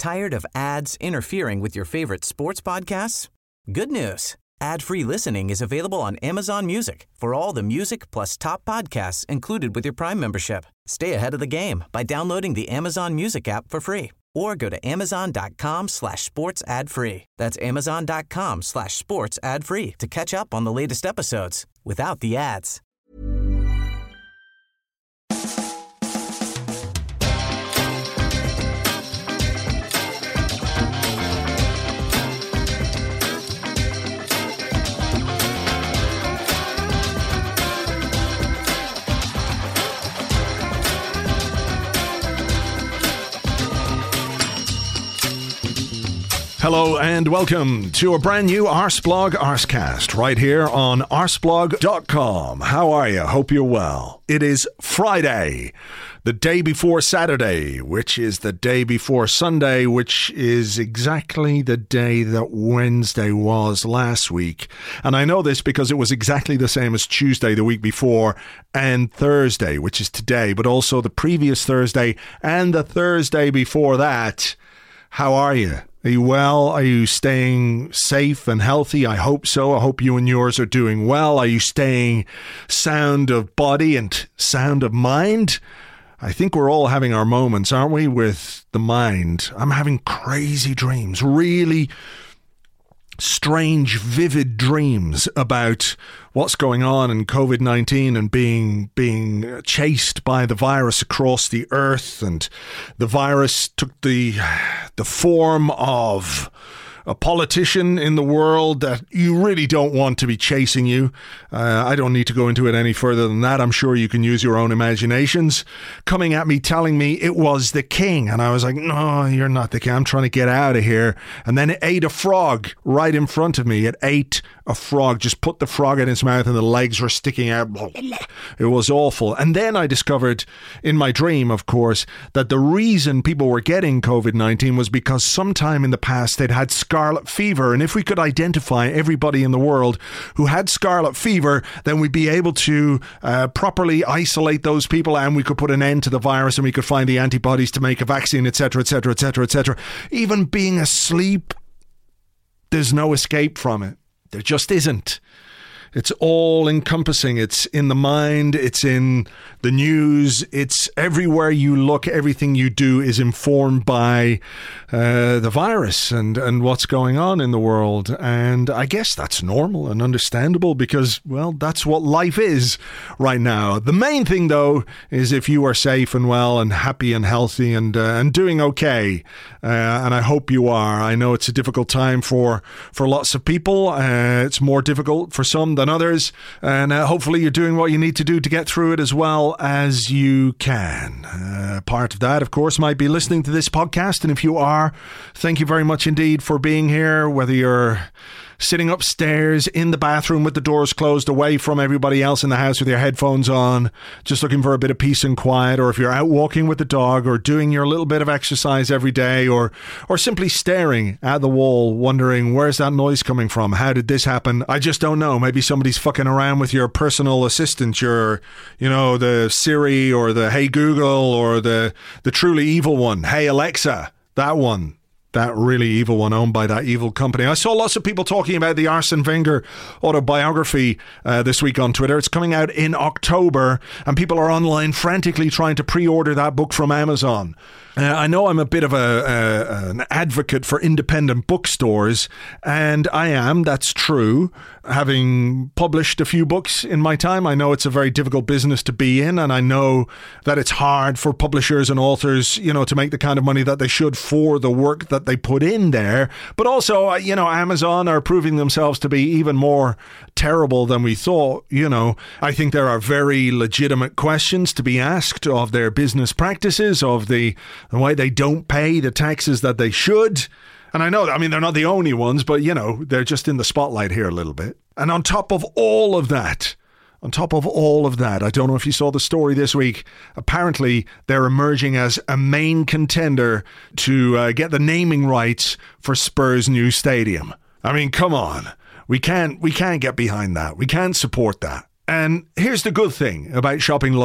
Tired of ads interfering with your favorite sports podcasts? Good news. Ad-free listening is available on Amazon Music for all the music plus top podcasts included with your Prime membership. Stay ahead of the game by downloading the Amazon Music app for free or go to amazon.com/sports ad free. That's amazon.com/sports ad free to catch up on the latest episodes without the ads. Hello and welcome to a brand new Arsblog Arscast right here on arsblog.com. How are you? Hope you're well. It is Friday, the day before Saturday, which is the day before Sunday, which is exactly the day that Wednesday was last week. And I know this because it was exactly the same as Tuesday the week before and Thursday, which is today, but also the previous Thursday and the Thursday before that. How are you? Are you well? Are you staying safe and healthy? I hope so. I hope you and yours are doing well. Are you staying sound of body and sound of mind? I think we're all having our moments, aren't we, with the mind? I'm having crazy dreams, really strange, vivid dreams about what's going on in COVID-19 and being chased by the virus across the earth. And the virus took the form of a politician in the world that you really don't want to be chasing you. I don't need to go into it any further than that. I'm sure you can use your own imaginations. Coming at me, telling me it was the king. And I was like, no, you're not the king. I'm trying to get out of here. And then it ate a frog right in front of me. It ate a frog, just put the frog in its mouth and the legs were sticking out. It was awful. And then I discovered in my dream, of course, that the reason people were getting COVID-19 was because sometime in the past they'd had scarlet fever. And if we could identify everybody in the world who had scarlet fever, then we'd be able to properly isolate those people and we could put an end to the virus and we could find the antibodies to make a vaccine, etc., etc., etc., etc. Even being asleep, there's no escape from it. There just isn't. It's all encompassing. It's in the mind. It's in the news. It's everywhere you look. Everything you do is informed by the virus and what's going on in the world. And I guess that's normal and understandable because, well, that's what life is right now. The main thing, though, is if you are safe and well and happy and healthy and doing okay. And I hope you are. I know it's a difficult time for lots of people. It's more difficult for some than others, and hopefully you're doing what you need to do to get through it as well as you can. Part of that, of course, might be listening to this podcast, and if you are, thank you very much indeed for being here, whether you're sitting upstairs in the bathroom with the doors closed away from everybody else in the house with your headphones on, just looking for a bit of peace and quiet, or if you're out walking with the dog or doing your little bit of exercise every day, or simply staring at the wall wondering, where's that noise coming from? How did this happen? I just don't know. Maybe somebody's fucking around with your personal assistant, your, the Siri or the Hey Google or the truly evil one. Hey Alexa, that one. That really evil one owned by that evil company. I saw lots of people talking about the Arsene Wenger autobiography this week on Twitter. It's coming out in October and people are online frantically trying to pre-order that book from Amazon. I know I'm a bit of an advocate for independent bookstores, and I am, that's true. Having published a few books in my time, I know it's a very difficult business to be in, and I know that it's hard for publishers and authors, to make the kind of money that they should for the work that they put in there. But also, Amazon are proving themselves to be even more terrible than we thought. I think there are very legitimate questions to be asked of their business practices, of the way they don't pay the taxes that they should. And I know, they're not the only ones, but, they're just in the spotlight here a little bit. And on top of all of that, I don't know if you saw the story this week, apparently they're emerging as a main contender to get the naming rights for Spurs' new stadium. Come on. We can't get behind that. We can't support that. And here's the good thing about shopping local.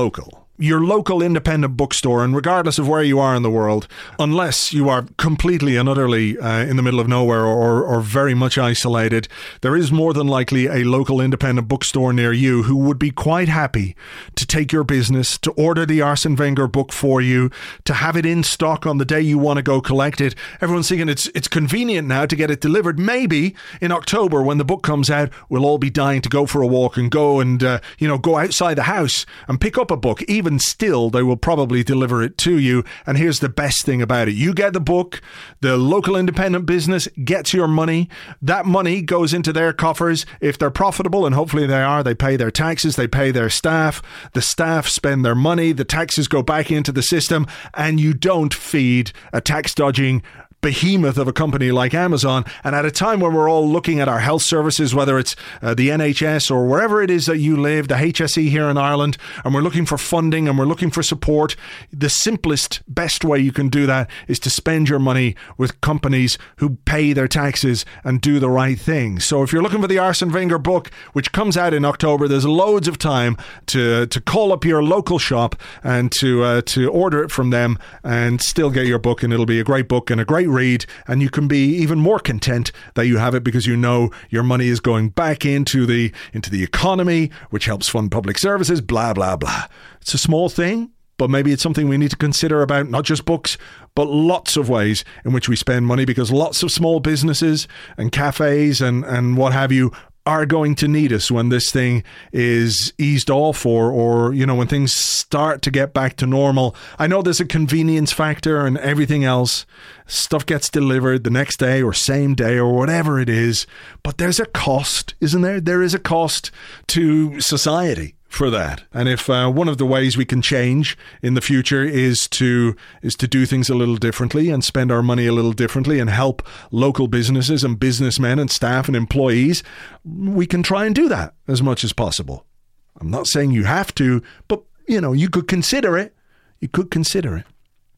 your local independent bookstore, and regardless of where you are in the world, unless you are completely and utterly in the middle of nowhere or very much isolated, there is more than likely a local independent bookstore near you who would be quite happy to take your business, to order the Arsene Wenger book for you, to have it in stock on the day you want to go collect it. Everyone's thinking it's convenient now to get it delivered. Maybe in October when the book comes out, we'll all be dying to go for a walk and go and go outside the house and pick up a book. Even still, they will probably deliver it to you. And here's the best thing about it. You get the book, the local independent business gets your money. That money goes into their coffers. If they're profitable, and hopefully they are, they pay their taxes, they pay their staff. The staff spend their money, the taxes go back into the system, and you don't feed a tax dodging behemoth of a company like Amazon. And at a time when we're all looking at our health services, whether it's the NHS or wherever it is that you live, the HSE here in Ireland, and we're looking for funding and we're looking for support, the simplest, best way you can do that is to spend your money with companies who pay their taxes and do the right thing. So if you're looking for the Arsene Wenger book, which comes out in October, there's loads of time to call up your local shop and to order it from them and still get your book, and it'll be a great book and a great read, and you can be even more content that you have it because you know your money is going back into the economy, which helps fund public services, blah, blah, blah. It's a small thing, but maybe it's something we need to consider about not just books, but lots of ways in which we spend money, because lots of small businesses and cafes and what have you are going to need us when this thing is eased off or when things start to get back to normal. I know there's a convenience factor and everything else. Stuff gets delivered the next day or same day or whatever it is. But there's a cost, isn't there? There is a cost to society for that. And if one of the ways we can change in the future is to do things a little differently and spend our money a little differently and help local businesses and businessmen and staff and employees, we can try and do that as much as possible. I'm not saying you have to, but you could consider it. You could consider it.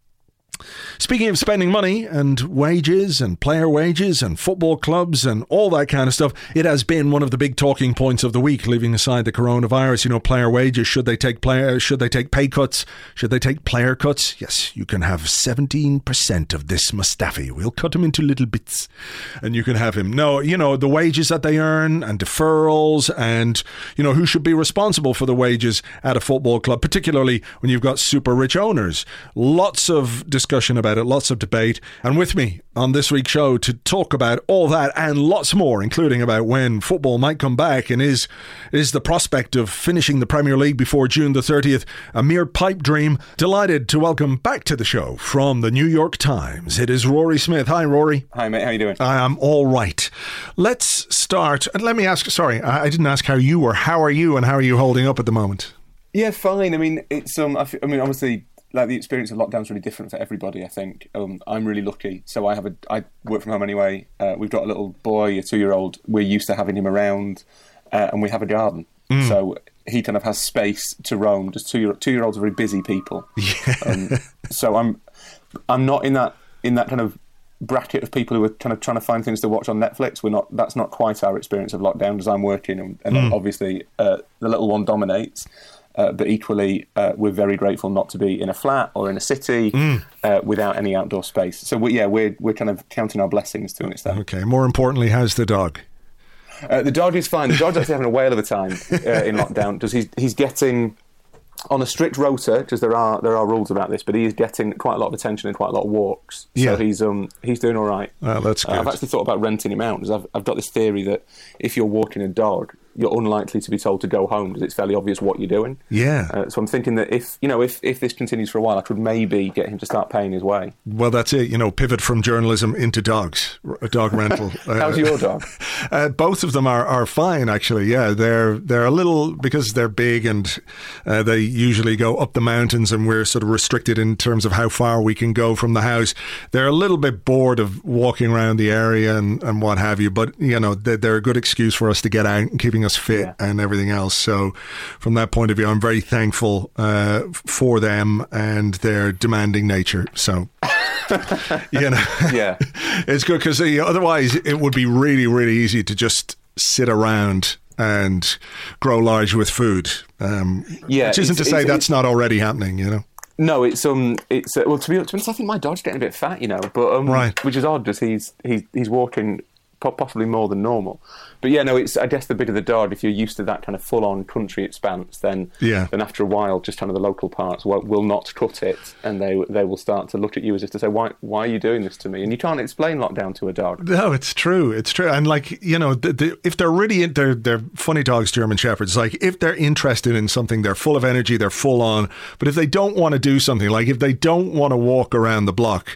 Speaking of spending money and wages and player wages and football clubs and all that kind of stuff, it has been one of the big talking points of the week, leaving aside the coronavirus. Player wages, should they take pay cuts? Should they take player cuts? Yes, you can have 17% of this Mustafi. We'll cut him into little bits and you can have him. No, the wages that they earn and deferrals and, who should be responsible for the wages at a football club, particularly when you've got super rich owners. Lots of discussion about it, lots of debate. And with me on this week's show to talk about all that and lots more, including about when football might come back and is the prospect of finishing the Premier League before June the 30th a mere pipe dream. Delighted to welcome back to the show from the New York Times, it is Rory Smith. Hi, Rory. Hi, mate. How you doing? I am all right. Let's start. And let me ask, sorry, I didn't ask how you were. How are you and how are you holding up at the moment? Yeah, fine. I mean, it's obviously, like, the experience of lockdown is really different for everybody, I think. I'm really lucky. So I work from home anyway. We've got a little boy, a 2-year-old. We're used to having him around, and we have a garden. So he kind of has space to roam. Just two-year-olds are very busy people. Yeah. So I'm not in that kind of bracket of people who are kind of trying to find things to watch on Netflix. That's not quite our experience of lockdown, as I'm working, and obviously the little one dominates. But equally, we're very grateful not to be in a flat or in a city without any outdoor space. So we're kind of counting our blessings to an extent. Okay. More importantly, how's the dog? The dog is fine. The dog's actually having a whale of a time in lockdown. Because he's getting on a strict rota, because there are rules about this, but he is getting quite a lot of attention and quite a lot of walks. So he's doing all right. That's good. I've actually thought about renting him out, because I've got this theory that if you're walking a dog, you're unlikely to be told to go home because it's fairly obvious what you're doing. Yeah. So I'm thinking that if this continues for a while, I could maybe get him to start paying his way. Well, that's it. Pivot from journalism into dogs, a dog rental. How's your dog? Both of them are fine, actually. Yeah, they're a little, because they're big and they usually go up the mountains and we're sort of restricted in terms of how far we can go from the house. They're a little bit bored of walking around the area and what have you, but they're a good excuse for us to get out and keeping us fit and everything else. So from that point of view, I'm very thankful for them and their demanding nature. So it's good, because otherwise it would be really, really easy to just sit around and grow large with food. Which isn't to say that's not already happening, you know. No, it's well, to be honest, I think my dog's getting a bit fat, you know, but right, which is odd, as he's walking possibly more than normal. But yeah, no, it's, I guess, the bit of the Dard, if you're used to that kind of full-on country expanse, then after a while, just kind of the local parts will not cut it, and they will start to look at you as if to say, why are you doing this to me? And you can't explain lockdown to a dog. No, it's true. And like, you know, if they're really, they're funny dogs, German Shepherds, like if they're interested in something, they're full of energy, they're full on. But if they don't want to do something, like if they don't want to walk around the block,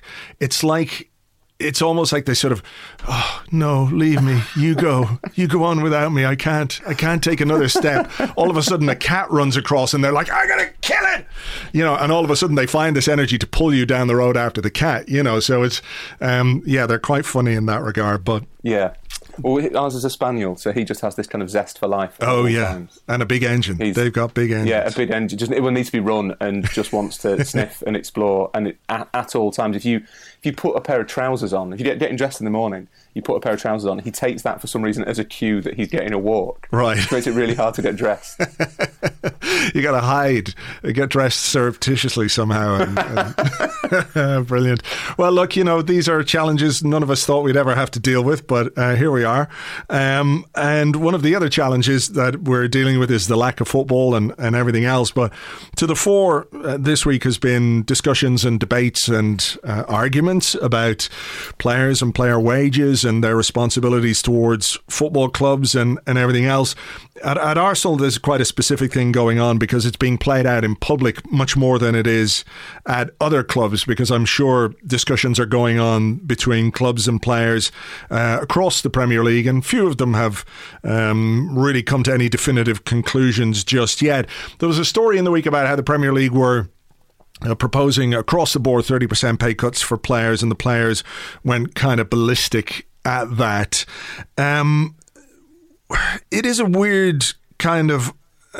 it's almost like they sort of, oh, no, leave me. You go on without me. I can't take another step. All of a sudden a cat runs across and they're like, I gotta kill it, you know, and all of a sudden they find this energy to pull you down the road after the cat, you know, so it's, they're quite funny in that regard, but. Yeah. Well, ours is a spaniel, so he just has this kind of zest for life. Oh, yeah. Times. And a big engine. They've got big engines. Yeah, a big engine. Just, everyone needs to be run and just wants to sniff and explore. And at all times, if you put a pair of trousers on, if you're getting dressed in the morning, you put a pair of trousers on, he takes that for some reason as a cue that he's getting a walk. Right. Which makes it really hard to get dressed. You got to hide, get dressed surreptitiously somehow. Brilliant. Well, look, you know, these are challenges none of us thought we'd ever have to deal with, but here we are. And one of the other challenges that we're dealing with is the lack of football and everything else. But to the fore this week has been discussions and debates and arguments about players and player wages and their responsibilities towards football clubs and everything else. At Arsenal, there's quite a specific thing going on because it's being played out in public much more than it is at other clubs, because I'm sure discussions are going on between clubs and players across the Premier League, and few of them have really come to any definitive conclusions just yet. There was a story in the week about how the Premier League were proposing across the board 30% pay cuts for players, and the players went kind of ballistic at that. It is a weird kind of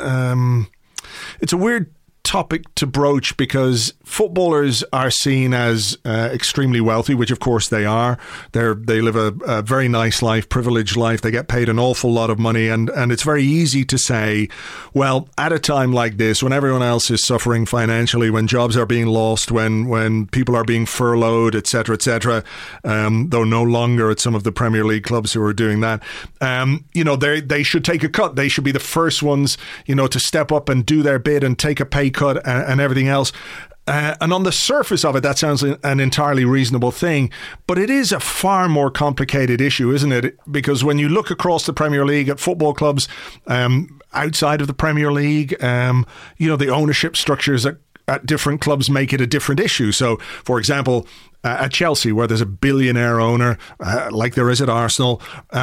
it's a weird topic to broach because footballers are seen as extremely wealthy, which of course they are. They live a very nice life, privileged life. They get paid an awful lot of money, and it's very easy to say, well, at a time like this, when everyone else is suffering financially, when jobs are being lost, when people are being furloughed, etc., though no longer at some of the Premier League clubs who are doing that, you know, they should take a cut. They should be the first ones, you know, to step up and do their bit and take a pay cut and everything else. And on the surface of it, that sounds an entirely reasonable thing, but it is a far more complicated issue, isn't it? Because when you look across the Premier League at football clubs outside of the Premier League, you know, the ownership structures at different clubs make it a different issue. So, for example, at Chelsea, where there's a billionaire owner, like there is at Arsenal,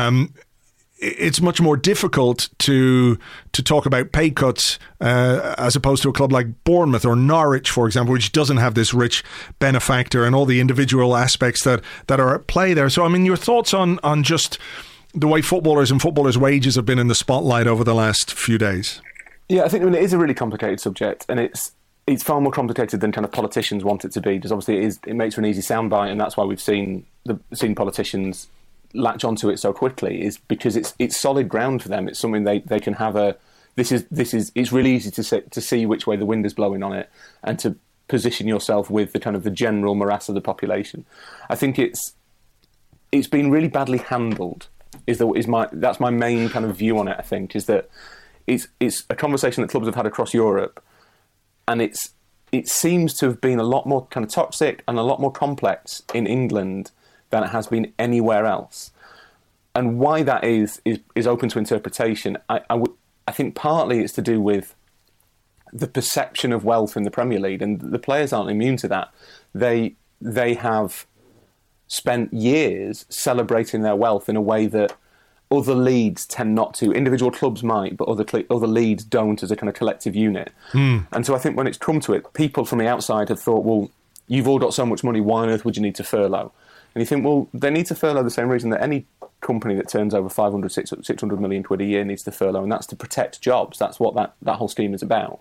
it's much more difficult to talk about pay cuts as opposed to a club like Bournemouth or Norwich, for example, which doesn't have this rich benefactor and all the individual aspects that are at play there. So, I mean, your thoughts on just the way footballers and footballers' wages have been in the spotlight over the last few days? Yeah, I think it is a really complicated subject, and it's far more complicated than kind of politicians want it to be, because obviously it makes for an easy soundbite, and that's why we've seen politicians latch onto it so quickly, is because it's solid ground for them. It's something they can have it's really easy to see which way the wind is blowing on it, and to position yourself with the kind of the general morass of the population. I think it's been really badly handled. That's my main kind of view on it. I think is that it's a conversation that clubs have had across Europe, and it seems to have been a lot more kind of toxic and a lot more complex in England than it has been anywhere else. And why that is open to interpretation. I think partly it's to do with the perception of wealth in the Premier League, and the players aren't immune to that. They have spent years celebrating their wealth in a way that other leagues tend not to. Individual clubs might, but other leagues don't as a kind of collective unit. And so I think when it's come to it, people from the outside have thought, well, you've all got so much money, why on earth would you need to furlough? And you think, well, they need to furlough the same reason that any company that turns over 500, 600 million quid a year needs to furlough, and that's to protect jobs. That's what that whole scheme is about.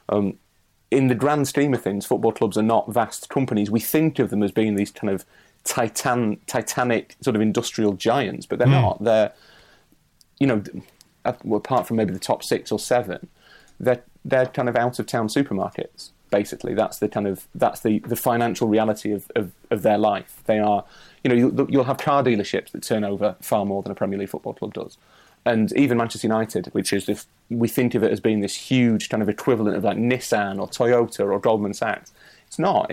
In the grand scheme of things, football clubs are not vast companies. We think of them as being these kind of titanic sort of industrial giants, but they're not. They're, you know, apart from maybe the top 6 or 7, they're kind of out of town supermarkets. Basically, that's the financial reality of their life. They are, you'll have car dealerships that turn over far more than a Premier League football club does, and even Manchester United, which is we think of it as being this huge kind of equivalent of like Nissan or Toyota or Goldman Sachs. It's not.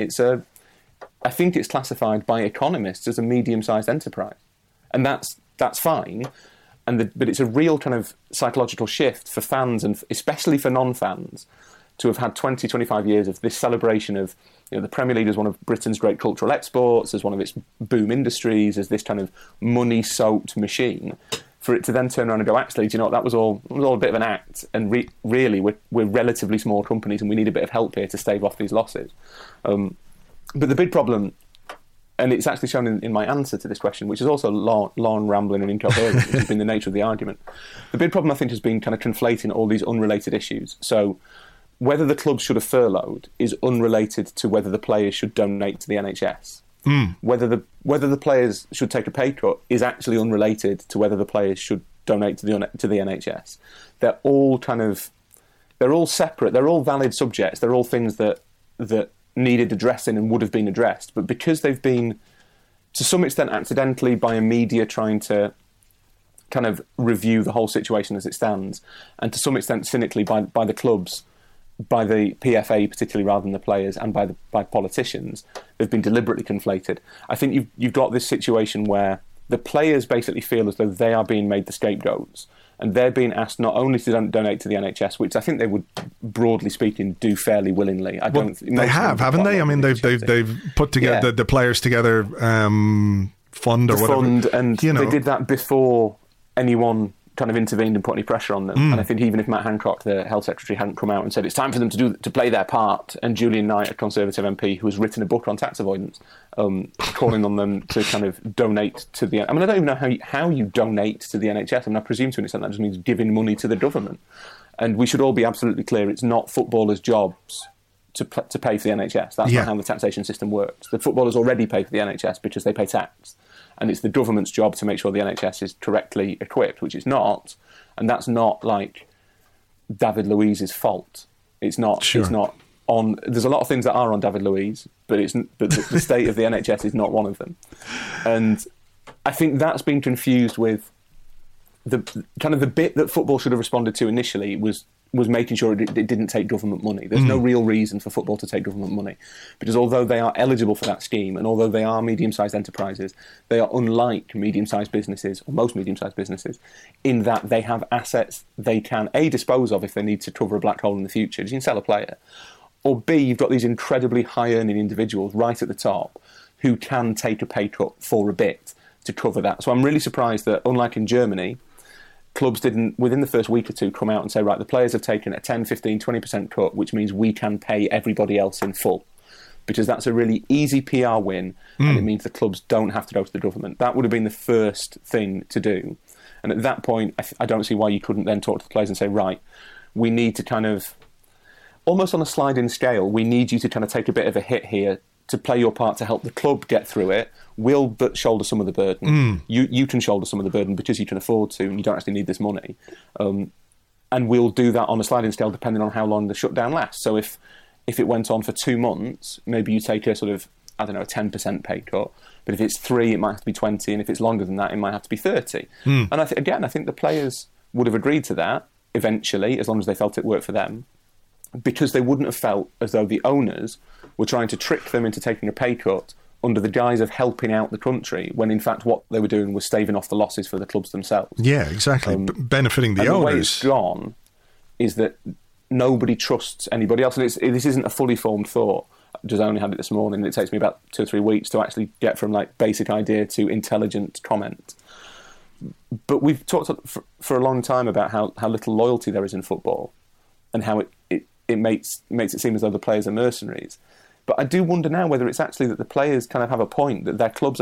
I think it's classified by economists as a medium-sized enterprise, and that's fine. But it's a real kind of psychological shift for fans, and especially for non-fans, to have had 20, 25 years of this celebration of the Premier League as one of Britain's great cultural exports, as one of its boom industries, as this kind of money-soaked machine, for it to then turn around and go, actually, do you know what, that was all a bit of an act, and really we're relatively small companies and we need a bit of help here to stave off these losses. But the big problem, and it's actually shown in my answer to this question, which is also long, rambling and incoherent, which has been the nature of the argument. The big problem, I think, has been kind of conflating all these unrelated issues. So whether the clubs should have furloughed is unrelated to whether the players should donate to the NHS. Whether the players should take a pay cut is actually unrelated to whether the players should donate to the NHS. They're all separate. They're all valid subjects. They're all things that needed addressing and would have been addressed. But because they've been, to some extent accidentally, by a media trying to kind of review the whole situation as it stands, and to some extent cynically by the clubs, by the PFA particularly rather than the players, and by politicians, they've been deliberately conflated. I think you've got this situation where the players basically feel as though they are being made the scapegoats, and they're being asked not only to donate to the NHS, which I think they would, broadly speaking, do fairly willingly. They have, haven't they? I mean, they've put together the players together fund or whatever. And they did that before anyone kind of intervened and put any pressure on them. And I think even if Matt Hancock, the health secretary, hadn't come out and said it's time for them to play their part, and Julian Knight, a Conservative MP who has written a book on tax avoidance, calling on them to kind of donate to the... I mean, I don't even know how you donate to the NHS. I mean, I presume to an extent that just means giving money to the government. And we should all be absolutely clear, it's not footballers' jobs to pay for the NHS. That's not how the taxation system works. The footballers already pay for the NHS because they pay tax. And it's the government's job to make sure the NHS is correctly equipped, which it's not. And that's not like David Luiz's fault. It's not. Sure. It's not on. There's a lot of things that are on David Luiz, but the state of the NHS is not one of them. And I think that's been confused with the kind of the bit that football should have responded to initially was making sure it didn't take government money. There's no real reason for football to take government money, because although they are eligible for that scheme, and although they are medium-sized enterprises, they are unlike medium-sized businesses, or most medium-sized businesses, in that they have assets they can A, dispose of if they need to cover a black hole in the future, you can sell a player, or B, you've got these incredibly high-earning individuals right at the top who can take a pay cut for a bit to cover that. So I'm really surprised that, unlike in Germany, clubs didn't, within the first week or two, come out and say, right, the players have taken a 10, 15, 20% cut, which means we can pay everybody else in full. Because that's a really easy PR win, and it means the clubs don't have to go to the government. That would have been the first thing to do. And at that point, I don't see why you couldn't then talk to the players and say, right, we need to kind of, almost on a sliding scale, we need you to kind of take a bit of a hit here to play your part to help the club get through it. We'll shoulder some of the burden. You can shoulder some of the burden because you can afford to, and you don't actually need this money. And we'll do that on a sliding scale depending on how long the shutdown lasts. So if it went on for 2 months, maybe you take a sort of, I don't know, a 10% pay cut. But if it's 3, it might have to be 20, and if it's longer than that, it might have to be 30. And I think the players would have agreed to that eventually, as long as they felt it worked for them, because they wouldn't have felt as though the owners were trying to trick them into taking a pay cut under the guise of helping out the country, when in fact what they were doing was staving off the losses for the clubs themselves. Yeah, exactly. Benefiting the owners. The way it's gone is that nobody trusts anybody else. And this isn't a fully formed thought. I just only had it this morning, and it takes me about 2 or 3 weeks to actually get from like basic idea to intelligent comment. But we've talked for a long time about how little loyalty there is in football, and how it makes it seem as though the players are mercenaries. But I do wonder now whether it's actually that the players kind of have a point, that their clubs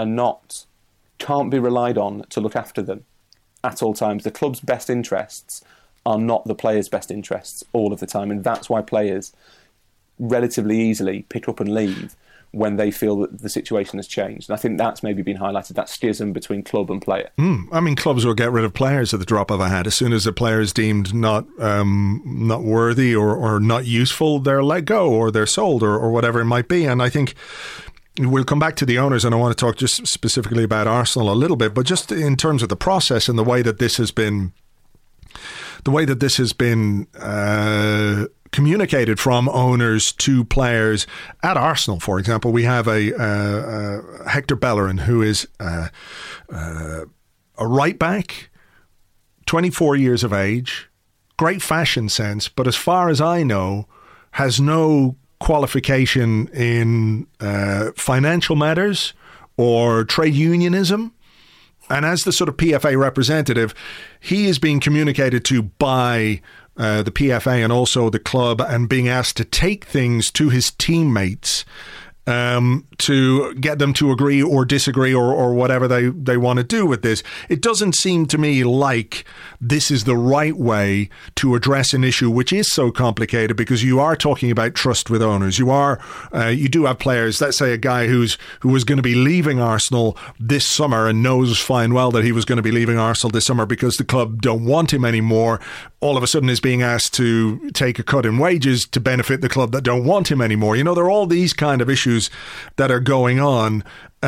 can't be relied on to look after them at all times. The club's best interests are not the players' best interests all of the time, and that's why players relatively easily pick up and leave when they feel that the situation has changed. And I think that's maybe been highlighted, that schism between club and player. I mean, clubs will get rid of players at the drop of a hat. As soon as a player is deemed not worthy or not useful, they're let go or they're sold or whatever it might be. And I think we'll come back to the owners, and I want to talk just specifically about Arsenal a little bit, but just in terms of the process and the way that this has been communicated from owners to players at Arsenal. For example, we have a Hector Bellerin, who is a right back, 24 years of age, great fashion sense, but as far as I know, has no qualification in financial matters or trade unionism. And as the sort of PFA representative, he is being communicated to by the PFA and also the club, and being asked to take things to his teammates to get them to agree or disagree or whatever they want to do with this. It doesn't seem to me like this is the right way to address an issue which is so complicated, because you are talking about trust with owners. You do have players, let's say a guy who was going to be leaving Arsenal this summer and knows fine well that he was going to be leaving Arsenal this summer because the club don't want him anymore, all of a sudden is being asked to take a cut in wages to benefit the club that don't want him anymore. You know, there are all these kind of issues that are going on.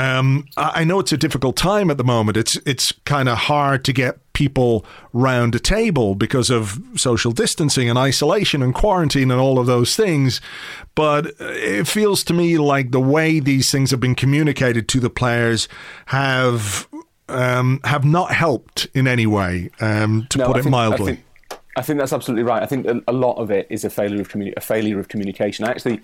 I know it's a difficult time at the moment. It's kind of hard to get people round a table because of social distancing and isolation and quarantine and all of those things. But it feels to me like the way these things have been communicated to the players have not helped in any way, put it mildly. I think that's absolutely right. I think a lot of it is a failure of communication. Actually,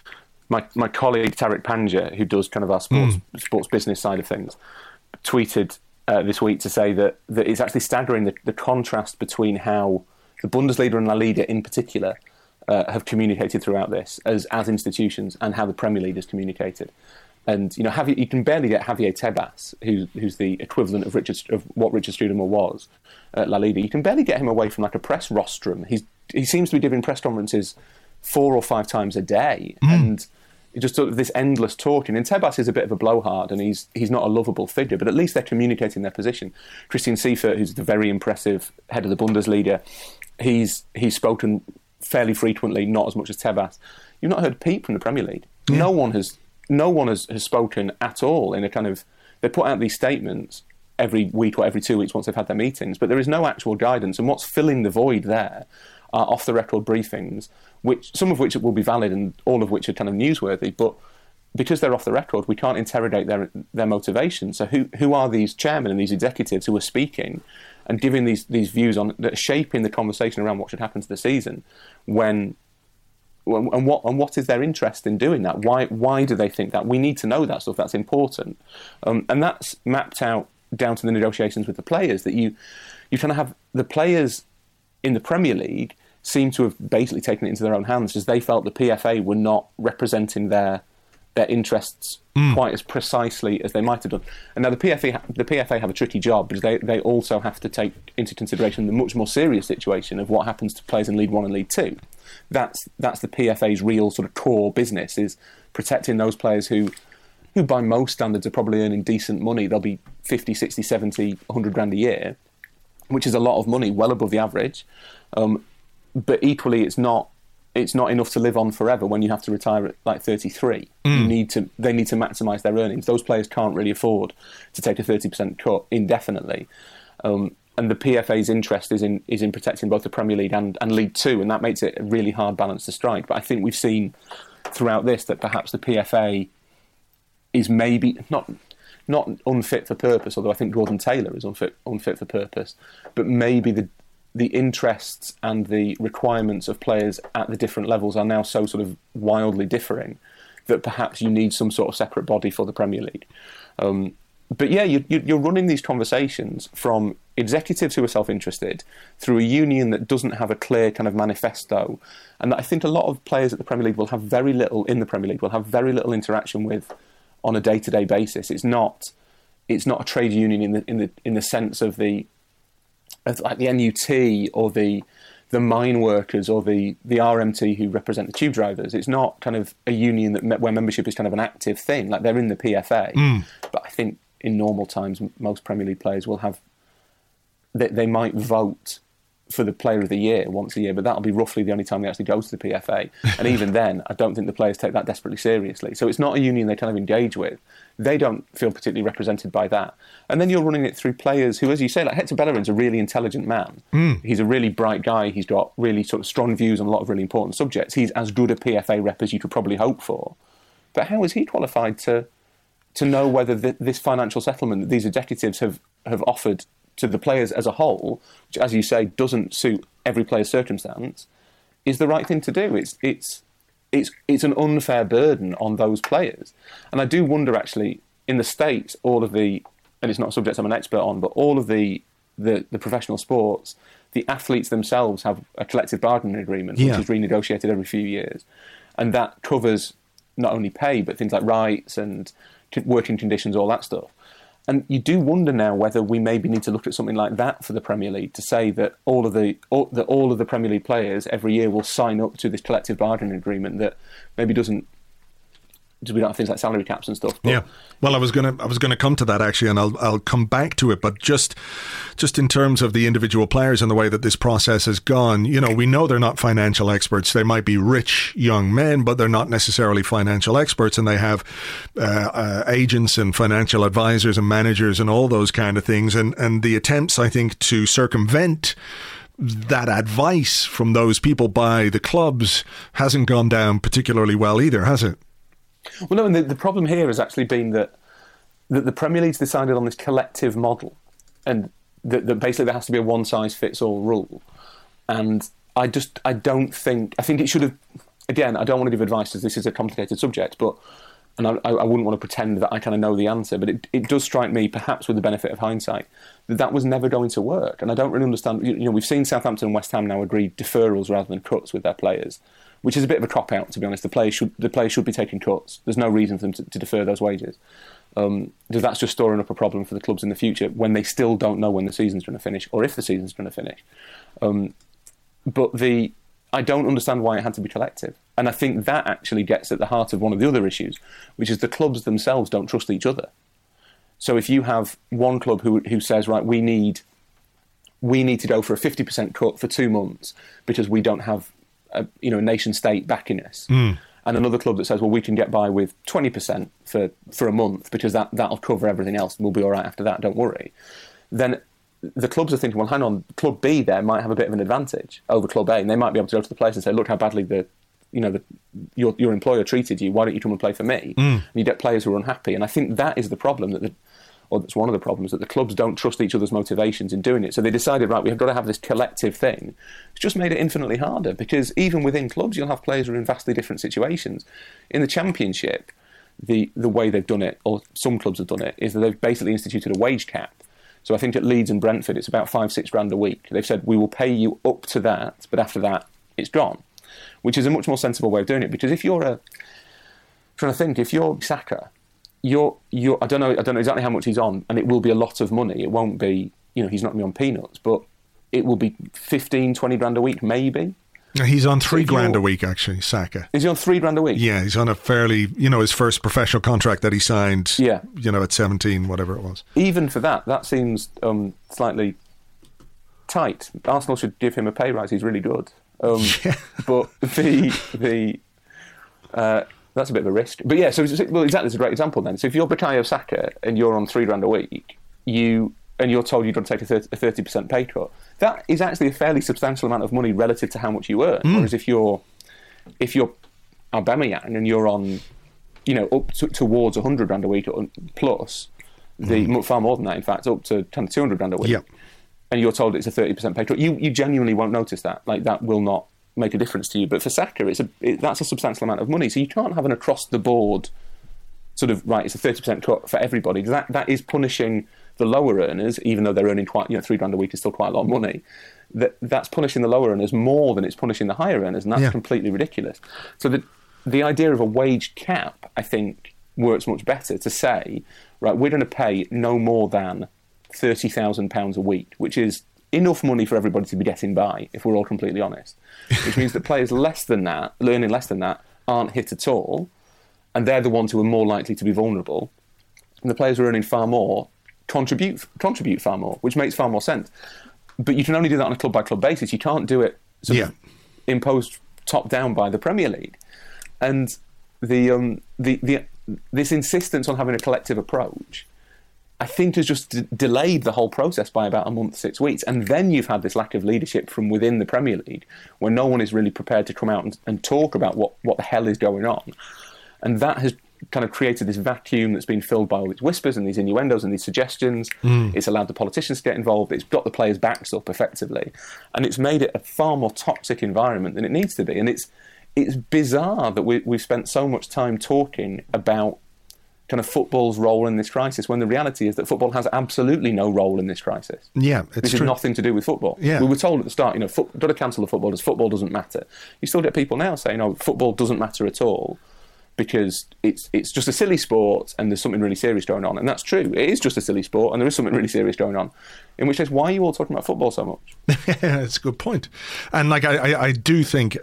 my colleague Tariq Panja, who does kind of our sports business side of things, tweeted this week to say that it's actually staggering the contrast between how the Bundesliga and La Liga in particular have communicated throughout this as institutions, and how the Premier League has communicated. And you know, you can barely get Javier Tebas, who's the equivalent of what Richard Studemer was at La Liga. You can barely get him away from like a press rostrum. He seems to be giving press conferences 4 or 5 times a day, and just sort of this endless talking. And Tebas is a bit of a blowhard, and he's not a lovable figure, but at least they're communicating their position. Christian Seifert, who's the very impressive head of the Bundesliga, he's spoken fairly frequently, not as much as Tebas. You've not heard a peep from the Premier League. Yeah. No one has spoken at all in a kind of... They put out these statements every week or every 2 weeks once they've had their meetings, but there is no actual guidance. And what's filling the void there are off-the-record briefings, some of which will be valid and all of which are kind of newsworthy, but because they're off the record, we can't interrogate their motivation. So who are these chairmen and these executives who are speaking and giving these views on that are shaping the conversation around what should happen to the season? And what is their interest in doing that? Why do they think that? We need to know that stuff. That's important, and that's mapped out down to the negotiations with the players. That you kind of have the players in the Premier League seem to have basically taken it into their own hands, because they felt the PFA were not representing their interests quite as precisely as they might have done. And now the PFA have a tricky job, because they also have to take into consideration the much more serious situation of what happens to players in League 1 and League 2. That's the PFA's real sort of core business, is protecting those players who by most standards are probably earning decent money. They'll be 50, 60, 70, 100 grand a year, which is a lot of money, well above the average. But equally, it's not enough to live on forever when you have to retire at like 33. They need to maximise their earnings. Those players can't really afford to take a 30% cut indefinitely. And the PFA's interest is in protecting both the Premier League and League 2, and that makes it a really hard balance to strike. But I think we've seen throughout this that perhaps the PFA is maybe not unfit for purpose, although I think Gordon Taylor is unfit for purpose, but maybe the interests and the requirements of players at the different levels are now so sort of wildly differing that perhaps you need some sort of separate body for the Premier League. But yeah, you're running these conversations from executives who are self-interested through a union that doesn't have a clear kind of manifesto, and that I think a lot of players at the Premier League will have very little interaction with on a day-to-day basis. It's not a trade union in the sense of like the NUT or the mine workers or the RMT who represent the tube drivers. It's not kind of a union where membership is kind of an active thing. Like, they're in the PFA, but I think in normal times most Premier League players will have. They might vote for the Player of the Year once a year, but that'll be roughly the only time they actually go to the PFA. And even then, I don't think the players take that desperately seriously. So it's not a union they kind of engage with. They don't feel particularly represented by that. And then you're running it through players who, as you say, like Hector Bellerin's a really intelligent man. He's a really bright guy. He's got really sort of strong views on a lot of really important subjects. He's as good a PFA rep as you could probably hope for. But how is he qualified to know whether this financial settlement that these executives have offered to the players as a whole, which, as you say, doesn't suit every player's circumstance, is the right thing to do? It's an unfair burden on those players. And I do wonder, actually, in the States, and it's not a subject I'm an expert on, but all of the professional sports, the athletes themselves have a collective bargaining agreement, which is renegotiated every few years. And that covers not only pay, but things like rights and working conditions, all that stuff. And you do wonder now whether we maybe need to look at something like that for the Premier League, to say that all of the Premier League players every year will sign up to this collective bargaining agreement that maybe doesn't. We don't have things like salary caps and stuff. Yeah. Well, I was gonna come to that, actually, and I'll come back to it. But just in terms of the individual players and the way that this process has gone, we know they're not financial experts. They might be rich young men, but they're not necessarily financial experts, and they have agents and financial advisors and managers and all those kind of things. And the attempts, I think, to circumvent that advice from those people by the clubs hasn't gone down particularly well either, has it? Well, no, and the problem here has actually been that the Premier League's decided on this collective model, and that basically there has to be a one-size-fits-all rule. And I think it should have. Again, I don't want to give advice, as this is a complicated subject, and I wouldn't want to pretend that I kind of know the answer, but it does strike me, perhaps with the benefit of hindsight, that was never going to work. And I don't really understand. We've seen Southampton and West Ham now agree deferrals rather than cuts with their players, which is a bit of a cop-out, to be honest. The players should be taking cuts. There's no reason for them to defer those wages. That's just storing up a problem for the clubs in the future when they still don't know when the season's going to finish or if the season's going to finish. I don't understand why it had to be collective. And I think that actually gets at the heart of one of the other issues, which is the clubs themselves don't trust each other. So if you have one club who says, right, we need to go for a 50% cut for 2 months because we don't have a nation state backing us, and another club that says, well, we can get by with 20% for a month because that'll cover everything else and we'll be all right after that, don't worry, then the clubs are thinking, well, hang on, Club B there might have a bit of an advantage over Club A, and they might be able to go to the players and say, look how badly your employer treated you, why don't you come and play for me? And you get players who are unhappy. And I think that is the problem, that's one of the problems, that the clubs don't trust each other's motivations in doing it. So they decided, right, we've got to have this collective thing. It's just made it infinitely harder, because even within clubs, you'll have players who are in vastly different situations. In the Championship, the way they've done it, or some clubs have done it, is that they've basically instituted a wage cap. So I think at Leeds and Brentford, it's about $5-6 a week. They've said, we will pay you up to that, but after that, it's gone. Which is a much more sensible way of doing it, because if you're if you're Saka, I don't know exactly how much he's on, and it will be a lot of money. It won't be, he's not going to be on peanuts, but it will be $15-20 a week, maybe. He's on $3,000 a week, actually, Saka. Is he on $3,000 a week? Yeah, he's on a fairly, his first professional contract that he signed, yeah. At 17, whatever it was. Even for that seems slightly tight. Arsenal should give him a pay rise. He's really good. Yeah. But that's a bit of a risk. But yeah, exactly, it's a great example then. So if you're Bukayo Saka and you're on $3,000 a week, and you're told you've got to take a 30% pay cut, that is actually a fairly substantial amount of money relative to how much you earn. Whereas if you're Aubameyang and you're on, up towards $100,000 a week plus, far more than that, in fact, up to kind of $200,000 a week. Yep. And you're told it's a 30% pay cut, you genuinely won't notice that. Like, that will not make a difference to you. But for Saka, that's a substantial amount of money. So you can't have an across-the-board sort of, right, it's a 30% cut for everybody. That is punishing the lower earners, even though they're earning quite, $3,000 a week is still quite a lot of money. That's punishing the lower earners more than it's punishing the higher earners, and that's completely ridiculous. So the idea of a wage cap, I think, works much better to say, right, we're going to pay no more than £30,000 a week, which is enough money for everybody to be getting by, if we're all completely honest. Which means that players earning less than that, aren't hit at all, and they're the ones who are more likely to be vulnerable. And the players who are earning far more contribute far more, which makes far more sense. But you can only do that on a club-by-club basis. You can't do it imposed top-down by the Premier League. And this insistence on having a collective approach, I think, has just delayed the whole process by about a month, 6 weeks. And then you've had this lack of leadership from within the Premier League, where no one is really prepared to come out and talk about what the hell is going on. And that has kind of created this vacuum that's been filled by all these whispers and these innuendos and these suggestions. It's allowed the politicians to get involved. It's got the players' backs up effectively. And it's made it a far more toxic environment than it needs to be. And it's bizarre that we've spent so much time talking about kind of football's role in this crisis, when the reality is that football has absolutely no role in this crisis. Yeah, it's This true. is nothing to do with football. Yeah. We were told at the start, got to cancel the football as football doesn't matter. You still get people now saying, no, football doesn't matter at all, because it's just a silly sport and there's something really serious going on. And that's true. It is just a silly sport and there is something really serious going on. In which case, why are you all talking about football so much? That's a good point. And like I do think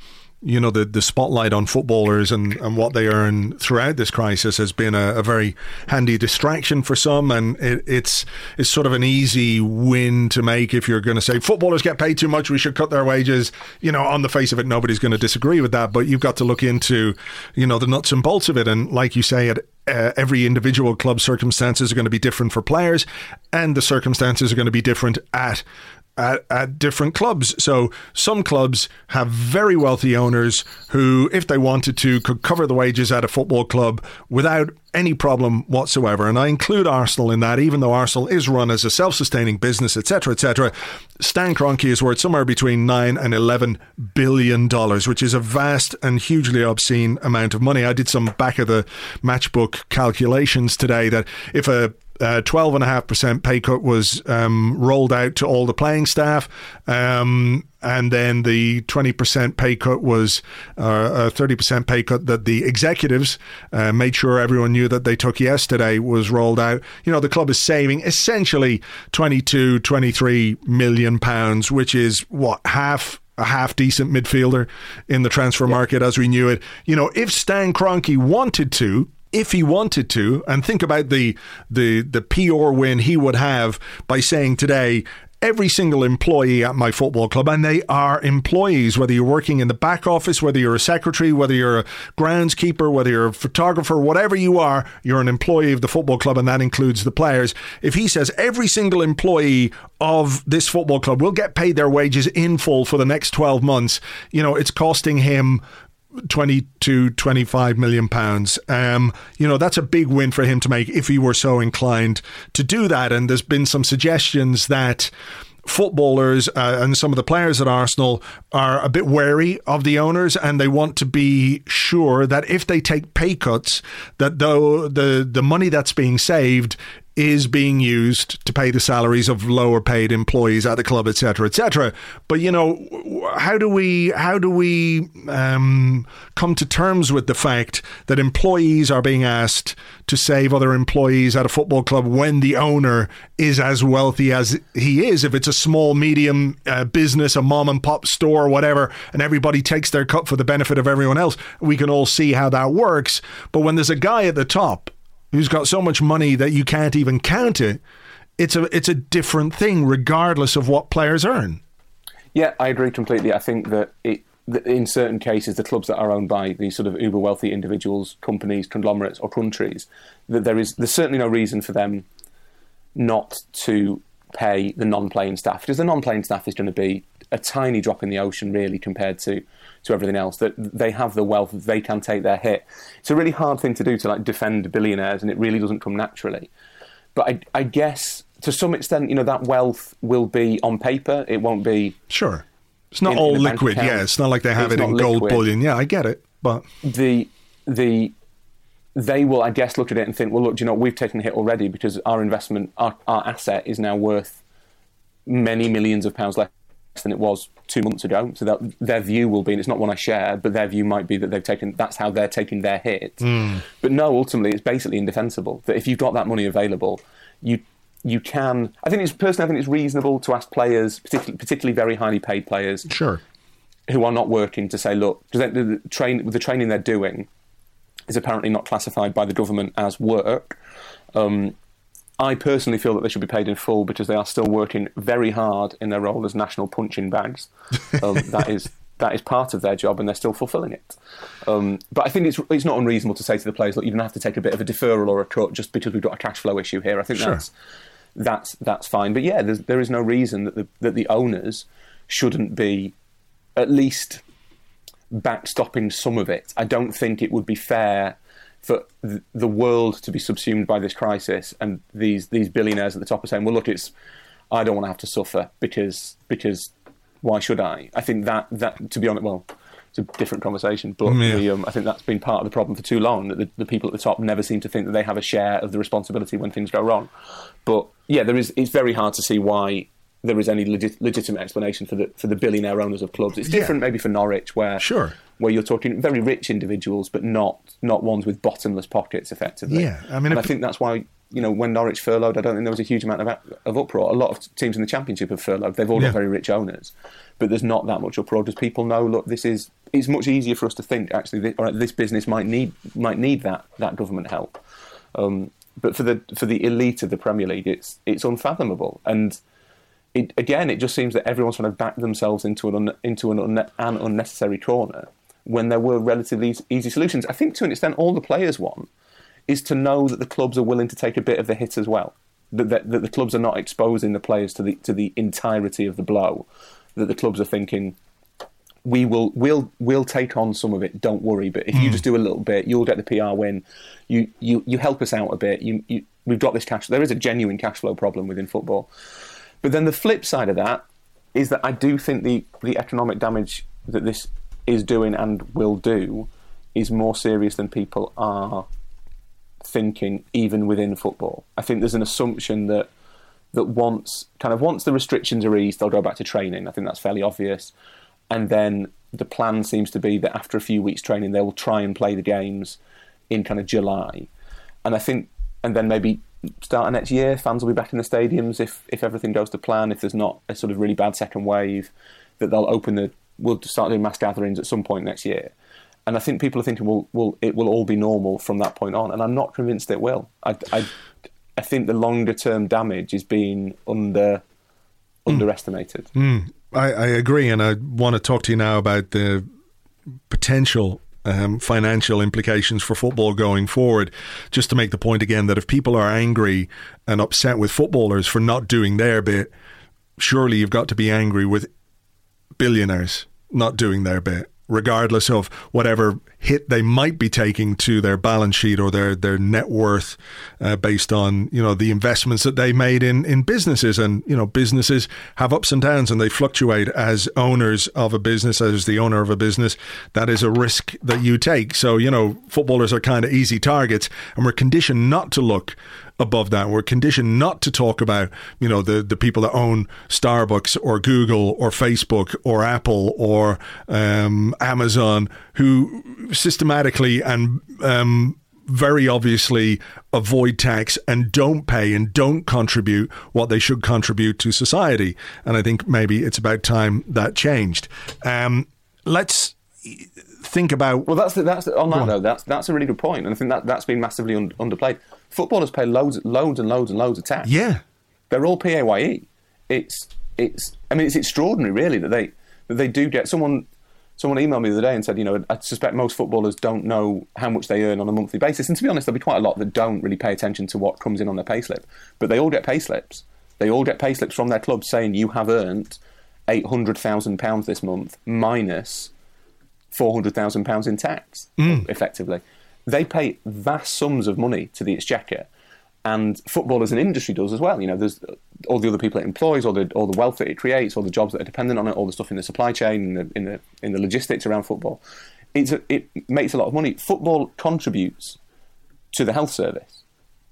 the spotlight on footballers and what they earn throughout this crisis has been a very handy distraction for some, and it's sort of an easy win to make if you're going to say footballers get paid too much, we should cut their wages. On the face of it, nobody's going to disagree with that, but you've got to look into the nuts and bolts of it. And like you say, every individual club circumstances are going to be different for players, and the circumstances are going to be different at different clubs. So some clubs have very wealthy owners who, if they wanted to, could cover the wages at a football club without any problem whatsoever. And I include Arsenal in that, even though Arsenal is run as a self-sustaining business, etc., etc. Stan Kroenke is worth somewhere between $9 and $11 billion, which is a vast and hugely obscene amount of money. I did some back of the matchbook calculations today that if a 12.5% pay cut was rolled out to all the playing staff, and then the 20% pay cut was a 30% pay cut that the executives made sure everyone knew that they took yesterday was rolled out. The club is saving essentially 23 million pounds, which is a half decent midfielder in the transfer market as we knew it. If Stan Kroenke wanted to, and think about the PR win he would have by saying today, every single employee at my football club, and they are employees, whether you're working in the back office, whether you're a secretary, whether you're a groundskeeper, whether you're a photographer, whatever you are, you're an employee of the football club, and that includes the players. If he says every single employee of this football club will get paid their wages in full for the next 12 months, it's costing him 25 million pounds. That's a big win for him to make if he were so inclined to do that. And there's been some suggestions that footballers and some of the players at Arsenal are a bit wary of the owners, and they want to be sure that if they take pay cuts, that the money that's being saved is being used to pay the salaries of lower paid employees at the club, etc., etc. But how do we come to terms with the fact that employees are being asked to save other employees at a football club when the owner is as wealthy as he is? If it's a small, medium business, a mom and pop store, whatever, and everybody takes their cut for the benefit of everyone else, we can all see how that works. But when there's a guy at the top who's got so much money that you can't even count it, it's a different thing regardless of what players earn. Yeah, I agree completely. I think that in certain cases, the clubs that are owned by these sort of uber wealthy individuals, companies, conglomerates or countries, that there's certainly no reason for them not to pay the non-playing staff, because the non-playing staff is going to be a tiny drop in the ocean really compared to everything else. That they have the wealth, they can take their hit. It's a really hard thing to do, to defend billionaires, and it really doesn't come naturally. But I guess to some extent, that wealth will be on paper. It won't be... Sure. It's not all liquid. Yeah, it's not like they have it in gold bullion. Yeah, I get it. But they will, I guess, look at it and think, well, look, we've taken a hit already because our investment, our asset is now worth many millions of pounds less than it was 2 months ago. So that their view will be, and it's not one I share, but their view might be that that's how they're taking their hit. But no, ultimately, it's basically indefensible. That if you've got that money available, you can. I think it's reasonable to ask players, particularly very highly paid players, sure, who are not working, to say, look, because the training they're doing is apparently not classified by the government as work. I personally feel that they should be paid in full because they are still working very hard in their role as national punching bags. That is part of their job, and they're still fulfilling it. But I think it's not unreasonable to say to the players, look, you don't have to take a bit of a deferral or a cut just because we've got a cash flow issue here. I think that's fine. But yeah, there is no reason that the owners shouldn't be at least backstopping some of it. I don't think it would be fair for the world to be subsumed by this crisis, and these billionaires at the top are saying, well, look, I don't want to have to suffer because why should I? I think that to be honest, well, it's a different conversation, but I think that's been part of the problem for too long, that the people at the top never seem to think that they have a share of the responsibility when things go wrong. But yeah, it's very hard to see why there is any legitimate explanation for the billionaire owners of clubs. It's different maybe for Norwich, where you're talking very rich individuals, but not ones with bottomless pockets, effectively. Yeah, I mean, I think that's why, when Norwich furloughed, I don't think there was a huge amount of uproar. A lot of teams in the Championship have furloughed. They've all got very rich owners, but there's not that much uproar because people know, look, it's much easier for us to think actually, this business might need that government help. But for the elite of the Premier League, it's unfathomable. And it just seems that everyone's trying to back themselves into an unnecessary corner when there were relatively easy solutions. I think to an extent all the players want is to know that the clubs are willing to take a bit of the hit as well, that the clubs are not exposing the players to the entirety of the blow, that the clubs are thinking, we'll take on some of it, don't worry, but if you just do a little bit, you'll get the PR win, you help us out a bit, we've got this cash. There is a genuine cash flow problem within football. But then the flip side of that is that I do think the economic damage that this is doing and will do is more serious than people are thinking, even within football. I think there's an assumption that once the restrictions are eased, they'll go back to training. I think that's fairly obvious. And then the plan seems to be that after a few weeks training, they will try and play the games in kind of July. And I think, and then maybe start of next year, fans will be back in the stadiums if everything goes to plan, if there's not a sort of really bad second wave, that we'll start doing mass gatherings at some point next year. And I think people are thinking, well, it will all be normal from that point on. And I'm not convinced it will. I think the longer term damage is being underestimated. I agree. And I want to talk to you now about the potential financial implications for football going forward. Just to make the point again that if people are angry and upset with footballers for not doing their bit, surely you've got to be angry with billionaires not doing their bit, regardless of whatever hit they might be taking to their balance sheet or their net worth based on, the investments that they made in businesses. And, businesses have ups and downs and they fluctuate. As owners of a business, as the owner of a business, that is a risk that you take. So, footballers are kind of easy targets, and we're conditioned not to look above that. We're conditioned not to talk about, the people that own Starbucks or Google or Facebook or Apple or Amazon, who systematically and very obviously avoid tax and don't pay and don't contribute what they should contribute to society. And I think maybe it's about time that changed. Let's think about... Well, that's a really good point, and I think that's been massively underplayed. Footballers pay loads and loads and loads of tax. Yeah, they're all PAYE. It's extraordinary, really, that they do get. Someone emailed me the other day and said, I suspect most footballers don't know how much they earn on a monthly basis. And to be honest, there'll be quite a lot that don't really pay attention to what comes in on their payslip. But they all get payslips. They all get payslips from their clubs saying you have earned £800,000 this month minus £400,000 in tax, effectively. They pay vast sums of money to the Exchequer, and football as an industry does as well. There's all the other people it employs, all the wealth that it creates, all the jobs that are dependent on it, all the stuff in the supply chain, in the logistics around football. It makes a lot of money. Football contributes to the health service,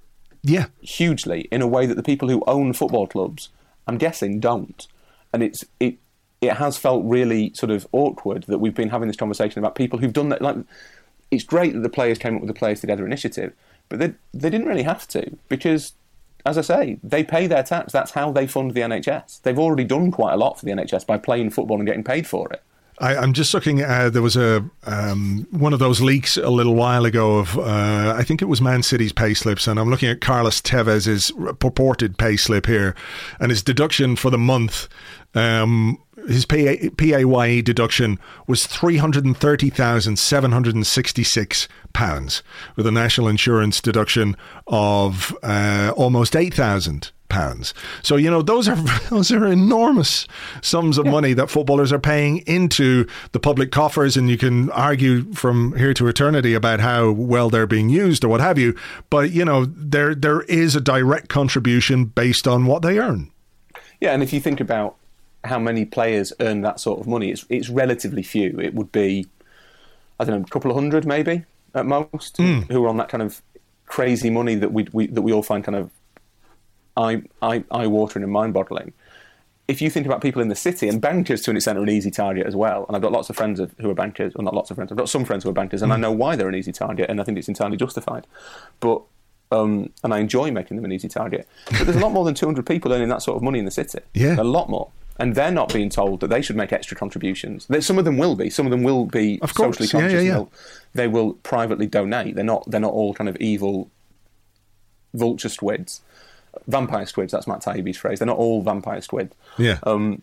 hugely, in a way that the people who own football clubs, I'm guessing, don't. And it has felt really sort of awkward that we've been having this conversation about people who've done that. Like, it's great that the players came up with the Players Together initiative, but they didn't really have to, because as I say, they pay their tax. That's how they fund the NHS. They've already done quite a lot for the NHS by playing football and getting paid for it. I'm just looking at, there was one of those leaks a little while ago of, I think it was Man City's payslips, and I'm looking at Carlos Tevez's purported payslip here, and his deduction for the month, his PAYE deduction was £330,766, with a national insurance deduction of almost £8,000. So, you know, those are enormous sums of money that footballers are paying into the public coffers, and you can argue from here to eternity about how well they're being used or what have you, but, you know, there is a direct contribution based on what they earn. Yeah, and if you think about how many players earn that sort of money, it's relatively few. It would be, I don't know, a couple of hundred maybe at most, who are on that kind of crazy money that we all find kind of eye-watering and mind-boggling. If you think about people in the city, and bankers to an extent are an easy target as well, and I've got lots of friends who are bankers, or not lots of friends, I've got some friends who are bankers, and I know why they're an easy target, and I think it's entirely justified. But and I enjoy making them an easy target. But there's a lot more than 200 people earning that sort of money in the city. Yeah. A lot more. And they're not being told that they should make extra contributions. Some of them will be. Some of them will be socially conscious. Yeah. They will privately donate. They're not all kind of evil vulture squids. Vampire squids, that's Matt Taibbi's phrase. They're not all vampire squids. Yeah.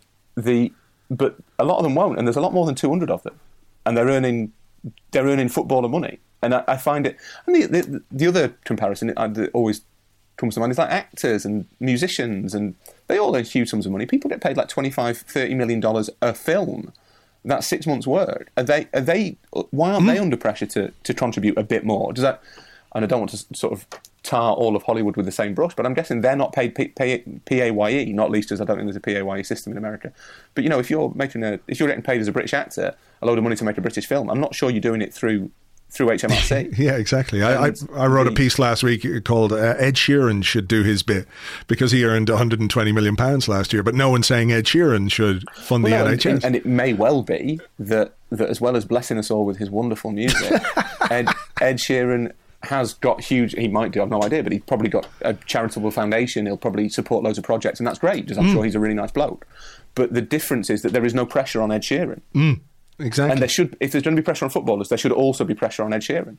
But a lot of them won't, and there's a lot more than 200 of them. And they're earning footballer money. And I find it... And the other comparison that always comes to mind is like actors and musicians, and they all earn huge sums of money. People get paid like $25-30 million a film. That's 6 months' work. Why aren't they under pressure to contribute a bit more? Does that... And I don't want to sort of tar all of Hollywood with the same brush, but I'm guessing they're not paid PAYE, not least as I don't think there's a PAYE system in America. But, you know, if you're getting paid as a British actor a load of money to make a British film, I'm not sure you're doing it through HMRC. Yeah, exactly. I wrote a piece last week called Ed Sheeran should do his bit, because he earned £120 million last year, but no one's saying Ed Sheeran should fund the NHS. And it may well be that as well as blessing us all with his wonderful music, Ed Sheeran has got huge, he might do, I've no idea, but he's probably got a charitable foundation, he'll probably support loads of projects, and that's great, because I'm sure he's a really nice bloke. But the difference is that there is no pressure on Ed Sheeran. Exactly. And if there's going to be pressure on footballers, there should also be pressure on Ed Sheeran.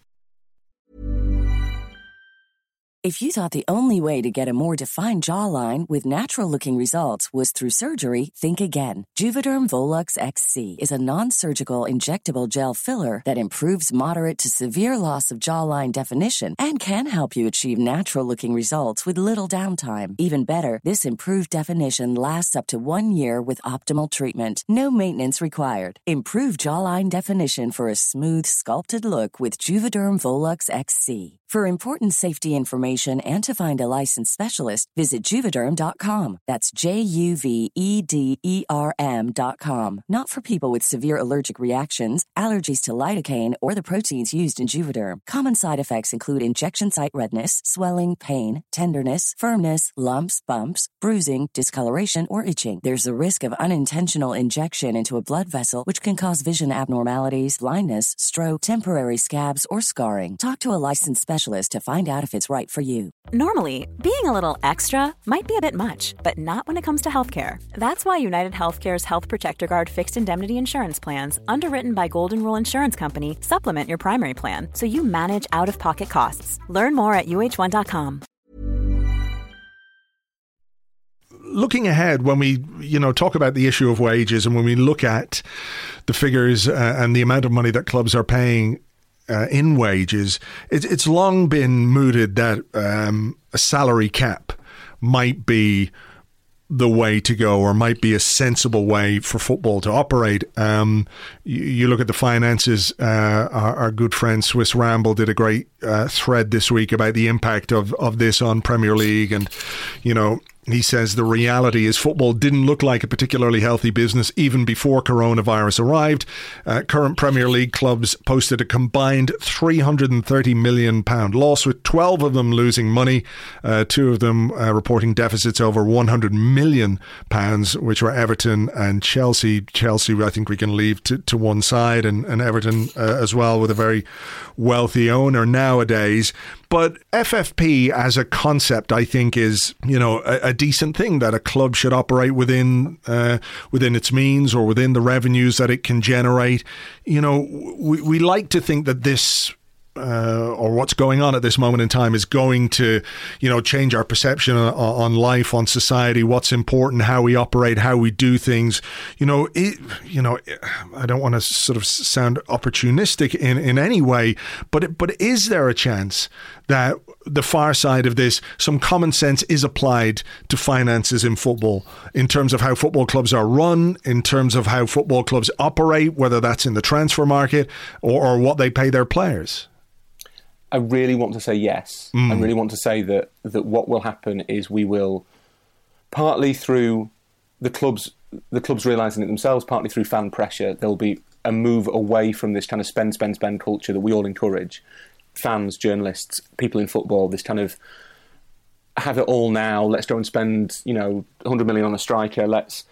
If you thought the only way to get a more defined jawline with natural-looking results was through surgery, think again. Juvederm Volux XC is a non-surgical injectable gel filler that improves moderate to severe loss of jawline definition and can help you achieve natural-looking results with little downtime. Even better, this improved definition lasts up to 1 year with optimal treatment. No maintenance required. Improve jawline definition for a smooth, sculpted look with Juvederm Volux XC. For important safety information and to find a licensed specialist, visit Juvederm.com. That's JUVEDERM.com. Not for people with severe allergic reactions, allergies to lidocaine, or the proteins used in Juvederm. Common side effects include injection site redness, swelling, pain, tenderness, firmness, lumps, bumps, bruising, discoloration, or itching. There's a risk of unintentional injection into a blood vessel, which can cause vision abnormalities, blindness, stroke, temporary scabs, or scarring. Talk to a licensed specialist to find out if it's right for you. Normally, being a little extra might be a bit much, but not when it comes to healthcare. That's why United Healthcare's Health Protector Guard fixed indemnity insurance plans, underwritten by Golden Rule Insurance Company, supplement your primary plan so you manage out-of-pocket costs. Learn more at UH1.com. Looking ahead, when we talk about the issue of wages, and when we look at the figures and the amount of money that clubs are paying in wages, it's long been mooted that a salary cap might be the way to go, or might be a sensible way for football to operate. You look at the finances. Our good friend Swiss Ramble did a great thread this week about the impact of this on Premier League, and he says the reality is football didn't look like a particularly healthy business even before coronavirus arrived. Current Premier League clubs posted a combined £330 million loss, with 12 of them losing money, 2 of them reporting deficits over £100 million, which were Everton and Chelsea. Chelsea, I think we can leave to one side, and Everton as well, with a very wealthy owner nowadays. But FFP as a concept, I think, is, you know, a decent thing that a club should operate within its means or within the revenues that it can generate. You know, we like to think that this or what's going on at this moment in time is going to, you know, change our perception on life, on society, what's important, how we operate, how we do things. You know, I don't want to sort of sound opportunistic in any way, but is there a chance that the far side of this, some common sense is applied to finances in football, in terms of how football clubs are run, in terms of how football clubs operate, whether that's in the transfer market or what they pay their players? I really want to say yes. I really want to say that what will happen is we will, partly through the clubs realising it themselves, partly through fan pressure, there'll be a move away from this kind of spend culture that we all encourage. Fans, journalists, people in football, this kind of have it all now, let's go and spend, you know, 100 million on a striker, let's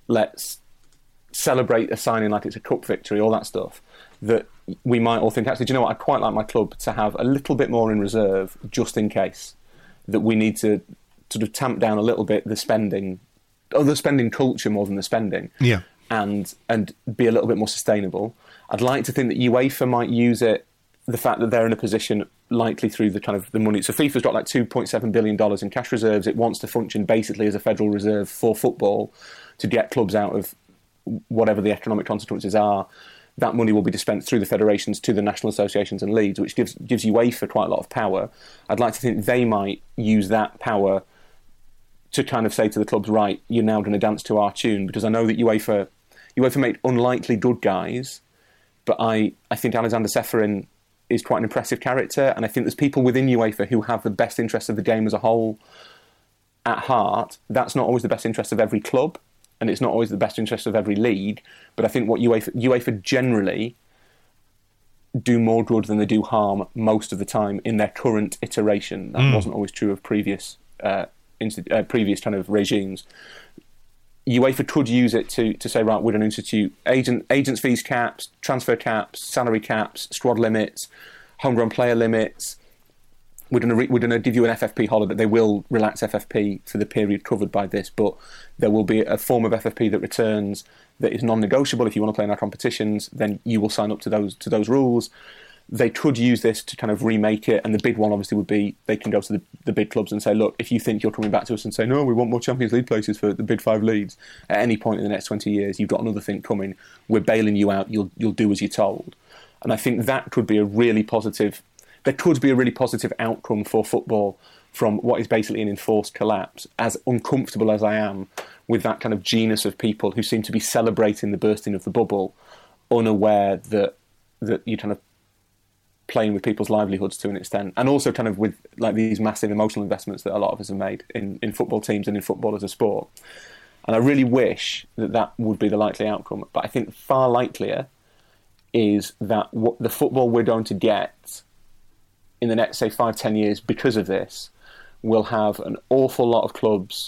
celebrate a signing like it's a cup victory, all that stuff, that we might all think, actually, do you know what, I'd quite like my club to have a little bit more in reserve just in case, that we need to sort of tamp down a little bit the spending culture more than the spending, and be a little bit more sustainable. I'd like to think that UEFA might use it, the fact that they're in a position, likely through the kind of the money. So FIFA's got like $2.7 billion in cash reserves. It wants to function basically as a federal reserve for football to get clubs out of whatever the economic consequences are. That money will be dispensed through the federations to the national associations and leagues, which gives UEFA quite a lot of power. I'd like to think they might use that power to kind of say to the clubs, right, you're now going to dance to our tune, because I know that UEFA made unlikely good guys, but I think Alexander Ceferin is quite an impressive character, and I think there's people within UEFA who have the best interests of the game as a whole at heart. That's not always the best interest of every club, and it's not always the best interest of every league, but I think what UEFA generally do more good than they do harm most of the time in their current iteration. That wasn't always true of previous kind of regimes. UEFA could use it to say, right, we're going to institute agents' fees caps, transfer caps, salary caps, squad limits, homegrown player limits. We're going to give you an FFP holiday. They will relax FFP for the period covered by this, but there will be a form of FFP that returns that is non-negotiable. If you want to play in our competitions, then you will sign up to those rules. They could use this to kind of remake it, and the big one obviously would be they can go to the big clubs and say, look, if you think you're coming back to us and say, no, we want more Champions League places for the big five leagues, at any point in the next 20 years, you've got another thing coming, we're bailing you out, you'll do as you're told. And I think that could be a really positive outcome for football from what is basically an enforced collapse, as uncomfortable as I am with that kind of genus of people who seem to be celebrating the bursting of the bubble, unaware that you're kind of playing with people's livelihoods to an extent, and also kind of with like these massive emotional investments that a lot of us have made in football teams and in football as a sport. And I really wish that would be the likely outcome, but I think far likelier is that what the football we're going to get in the next, say, 5-10 years because of this will have an awful lot of clubs,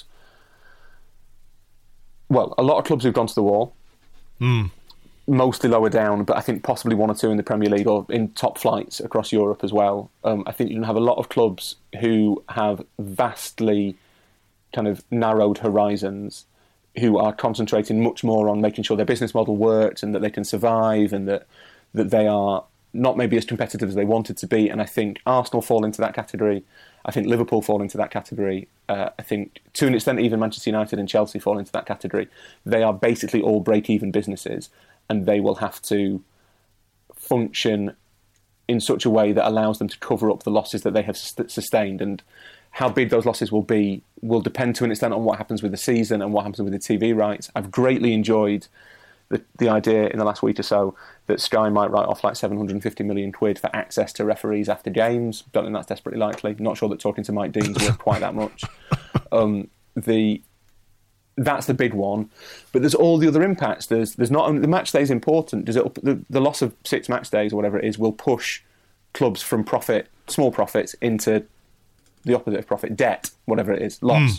well, a lot of clubs who've gone to the wall, mostly lower down, but I think possibly one or two in the Premier League or in top flights across Europe as well. I think you can have a lot of clubs who have vastly kind of narrowed horizons, who are concentrating much more on making sure their business model works and that they can survive, and that they are not maybe as competitive as they wanted to be. And I think Arsenal fall into that category. I think Liverpool fall into that category. I think to an extent even Manchester United and Chelsea fall into that category. They are basically all break-even businesses, and they will have to function in such a way that allows them to cover up the losses that they have sustained. And how big those losses will be will depend to an extent on what happens with the season and what happens with the TV rights. I've greatly enjoyed the idea in the last week or so that Sky might write off like 750 million quid for access to referees after games. Don't think that's desperately likely. Not sure that talking to Mike Dean's worth quite that much. That's the big one, but there's all the other impacts. There's not only the match day is important. The loss of 6 match days or whatever it is will push clubs from small profits into the opposite of profit, debt, whatever it is, loss.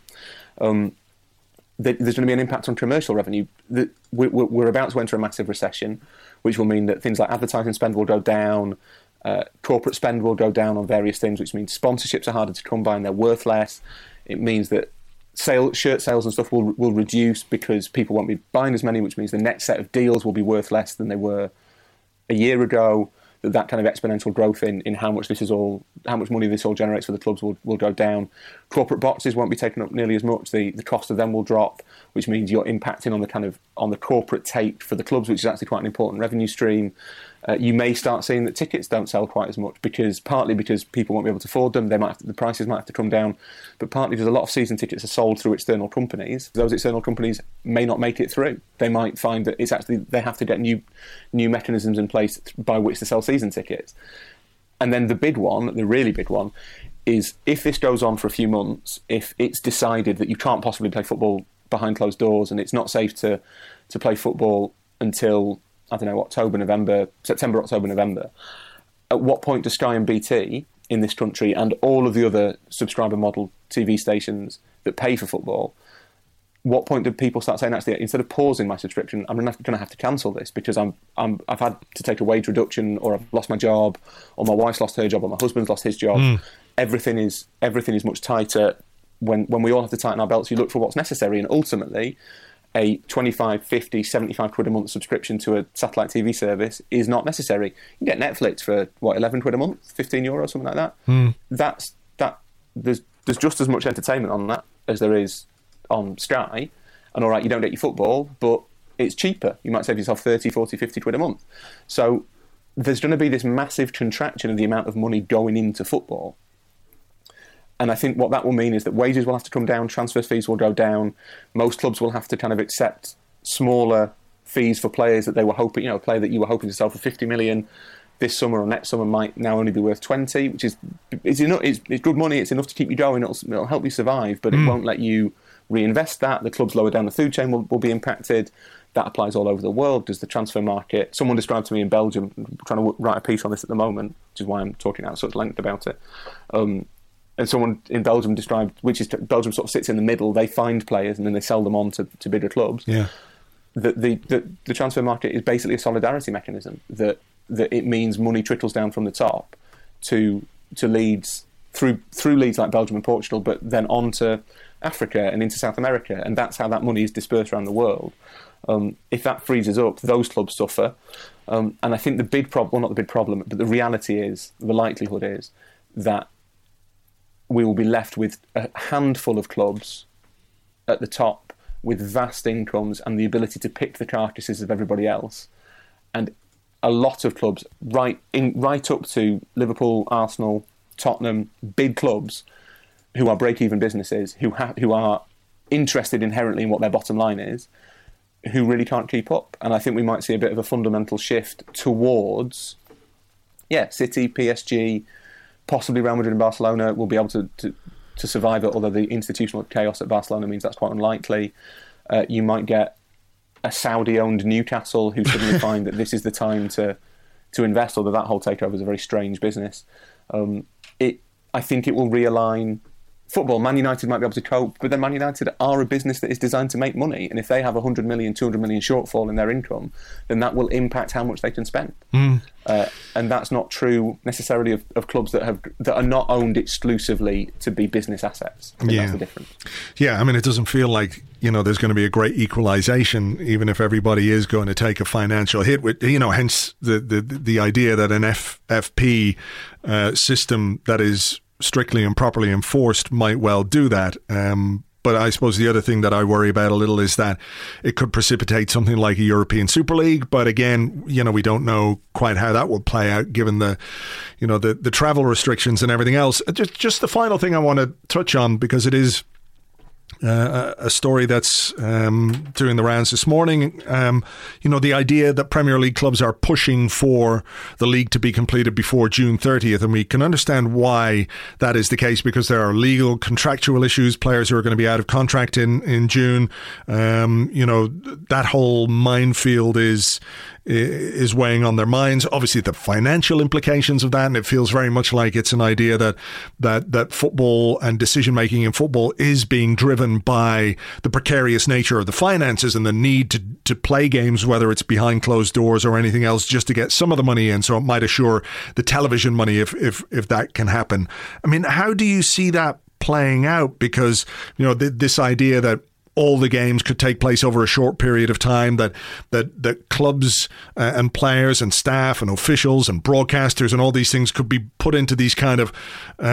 There's going to be an impact on commercial revenue. We're about to enter a massive recession, which will mean that things like advertising spend will go down. Corporate spend will go down on various things, which means sponsorships are harder to come by and they're worth less. It means that shirt sales and stuff will reduce because people won't be buying as many, which means the next set of deals will be worth less than they were a year ago. That kind of exponential growth in how much money this all generates for the clubs will go down. Corporate boxes won't be taken up nearly as much. The cost of them will drop, which means you're impacting on the corporate take for the clubs, which is actually quite an important revenue stream. You may start seeing that tickets don't sell quite as much partly because people won't be able to afford them. The prices might have to come down, but partly because a lot of season tickets are sold through external companies. Those external companies may not make it through. They might find that they have to get new mechanisms in place by which to sell season tickets. And then the really big one, is if this goes on for a few months, if it's decided that you can't possibly play football behind closed doors and it's not safe to play football until, I don't know, September, October, November, at what point do Sky and BT in this country and all of the other subscriber model TV stations that pay for football, what point do people start saying, actually, instead of pausing my subscription, I'm going to have to cancel this because I've had to take a wage reduction, or I've lost my job, or my wife's lost her job, or my husband's lost his job. Everything is much tighter. When we all have to tighten our belts, you look for what's necessary, and ultimately a 25, 50, 75 quid a month subscription to a satellite TV service is not necessary. You can get Netflix for, 11 quid a month, 15 euros, something like that. There's just as much entertainment on that as there is on Sky. And all right, you don't get your football, but it's cheaper. You might save yourself 30, 40, 50 quid a month. So there's going to be this massive contraction of the amount of money going into football. And I think what that will mean is that wages will have to come down, transfer fees will go down. Most clubs will have to kind of accept smaller fees for players that they were hoping, a player that you were hoping to sell for 50 million this summer or next summer might now only be worth 20, which is it's good money. It's enough to keep you going. It'll help you survive, but it won't let you reinvest that. The clubs lower down the food chain will be impacted. That applies all over the world. Does the transfer market? Someone described to me in Belgium, I'm trying to write a piece on this at the moment, which is why I'm talking out such length about it. And someone in Belgium described, Belgium sort of sits in the middle. They find players and then they sell them on to bigger clubs. Yeah. The transfer market is basically a solidarity mechanism. That it means money trickles down from the top to leagues through leagues like Belgium and Portugal, but then on to Africa and into South America, and that's how that money is dispersed around the world. If that freezes up, those clubs suffer. And I think the big problem, well, not the big problem, but the reality is, the likelihood is that we will be left with a handful of clubs at the top with vast incomes and the ability to pick the carcasses of everybody else. And a lot of clubs, right up to Liverpool, Arsenal, Tottenham, big clubs who are break-even businesses, who are interested inherently in what their bottom line is, who really can't keep up. And I think we might see a bit of a fundamental shift towards, City, PSG, possibly Real Madrid and Barcelona will be able to survive it, although the institutional chaos at Barcelona means that's quite unlikely. You might get a Saudi-owned Newcastle who suddenly find that this is the time to invest, although that whole takeover is a very strange business. I think it will realign football. Man United might be able to cope, but then Man United are a business that is designed to make money, and if they have 100 million, 200 million shortfall in their income, then that will impact how much they can spend. And that's not true necessarily of clubs that are not owned exclusively to be business assets. I think that's the difference. Yeah, I mean, it doesn't feel like there's going to be a great equalisation, even if everybody is going to take a financial hit. With hence the idea that an FFP system that is strictly and properly enforced might well do that. But I suppose the other thing that I worry about a little is that it could precipitate something like a European Super League. But again, we don't know quite how that will play out given the travel restrictions and everything else. Just the final thing I want to touch on, because it is a story that's doing the rounds this morning. The idea that Premier League clubs are pushing for the league to be completed before June 30th, and we can understand why that is the case, because there are legal, contractual issues, players who are going to be out of contract in June. That whole minefield is is weighing on their minds. Obviously, the financial implications of that, and it feels very much like it's an idea that football and decision making in football is being driven by the precarious nature of the finances and the need to play games, whether it's behind closed doors or anything else, just to get some of the money in. So it might assure the television money if that can happen. I mean, how do you see that playing out? Because, you know, this idea that all the games could take place over a short period of time, that clubs and players and staff and officials and broadcasters and all these things could be put into these kind of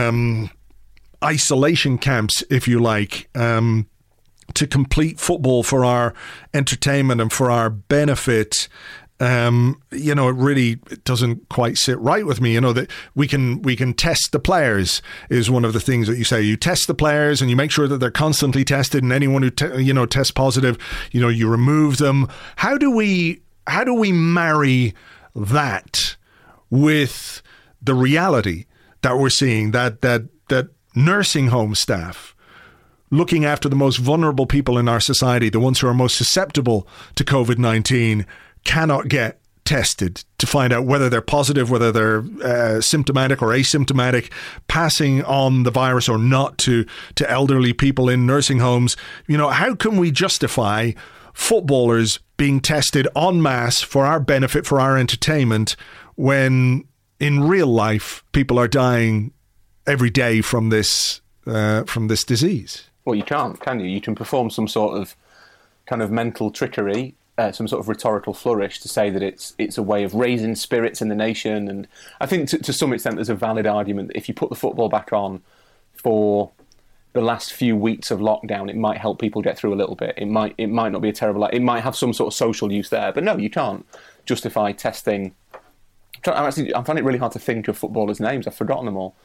isolation camps, if you like, to complete football for our entertainment and for our benefit. You know, it really doesn't quite sit right with me. You know, that we can test the players is one of the things that you say. You test the players and you make sure that they're constantly tested, and anyone who tests positive, you know, you remove them. How do we marry that with the reality that we're seeing, that nursing home staff looking after the most vulnerable people in our society, the ones who are most susceptible to COVID-19, cannot get tested to find out whether they're positive, whether they're symptomatic or asymptomatic, passing on the virus or not to elderly people in nursing homes? You know, how can we justify footballers being tested en masse for our benefit, for our entertainment, when in real life people are dying every day from this disease? Well, you can't, can you? You can perform some sort of kind of mental trickery, some sort of rhetorical flourish to say that it's a way of raising spirits in the nation. And I think to some extent there's a valid argument that if you put the football back on for the last few weeks of lockdown, it might help people get through a little bit. It might not be a terrible... It might have some sort of social use there. But no, you can't justify testing... I find it really hard to think of footballers' names. I've forgotten them all.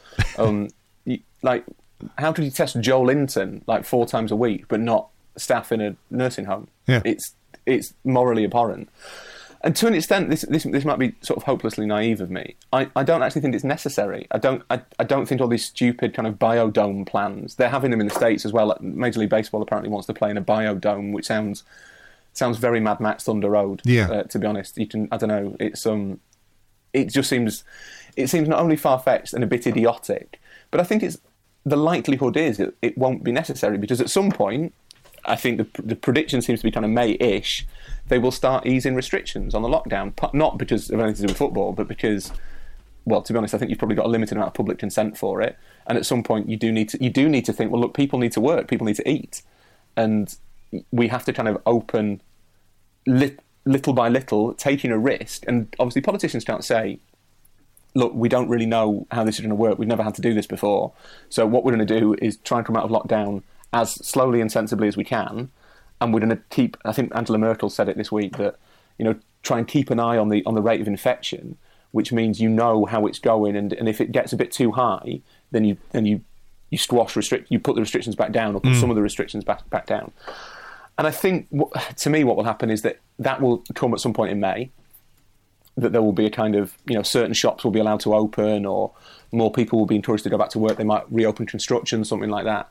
How could you test Joe Linton 4 times a week but not staff in a nursing home? Yeah. It's morally abhorrent. And to an extent, this might be sort of hopelessly naive of me. I don't actually think it's necessary. I don't think all these stupid kind of biodome plans, they're having them in the States as well. Major League Baseball apparently wants to play in a biodome, which sounds very Mad Max Thunder Road. Yeah. To be honest, I don't know. It just seems not only far-fetched and a bit idiotic, but I think the likelihood is it won't be necessary, because at some point, I think the prediction seems to be kind of May-ish, they will start easing restrictions on the lockdown, not because of anything to do with football, but because, well, to be honest, I think you've probably got a limited amount of public consent for it, and at some point you do need to think, well, look, people need to work, people need to eat, and we have to kind of open little by little, taking a risk. And obviously politicians can't say, look, we don't really know how this is going to work, we've never had to do this before, so what we're going to do is try and come out of lockdown as slowly and sensibly as we can, and we're going to keep... I think Angela Merkel said it this week, that, you know, try and keep an eye on the rate of infection, which means you know how it's going, and if it gets a bit too high, then you squash you put the restrictions back down, or put some of the restrictions back down. And I think, to me, what will happen is that will come at some point in May, that there will be a kind of, you know, certain shops will be allowed to open, or more people will be encouraged to go back to work. They might reopen construction, something like that.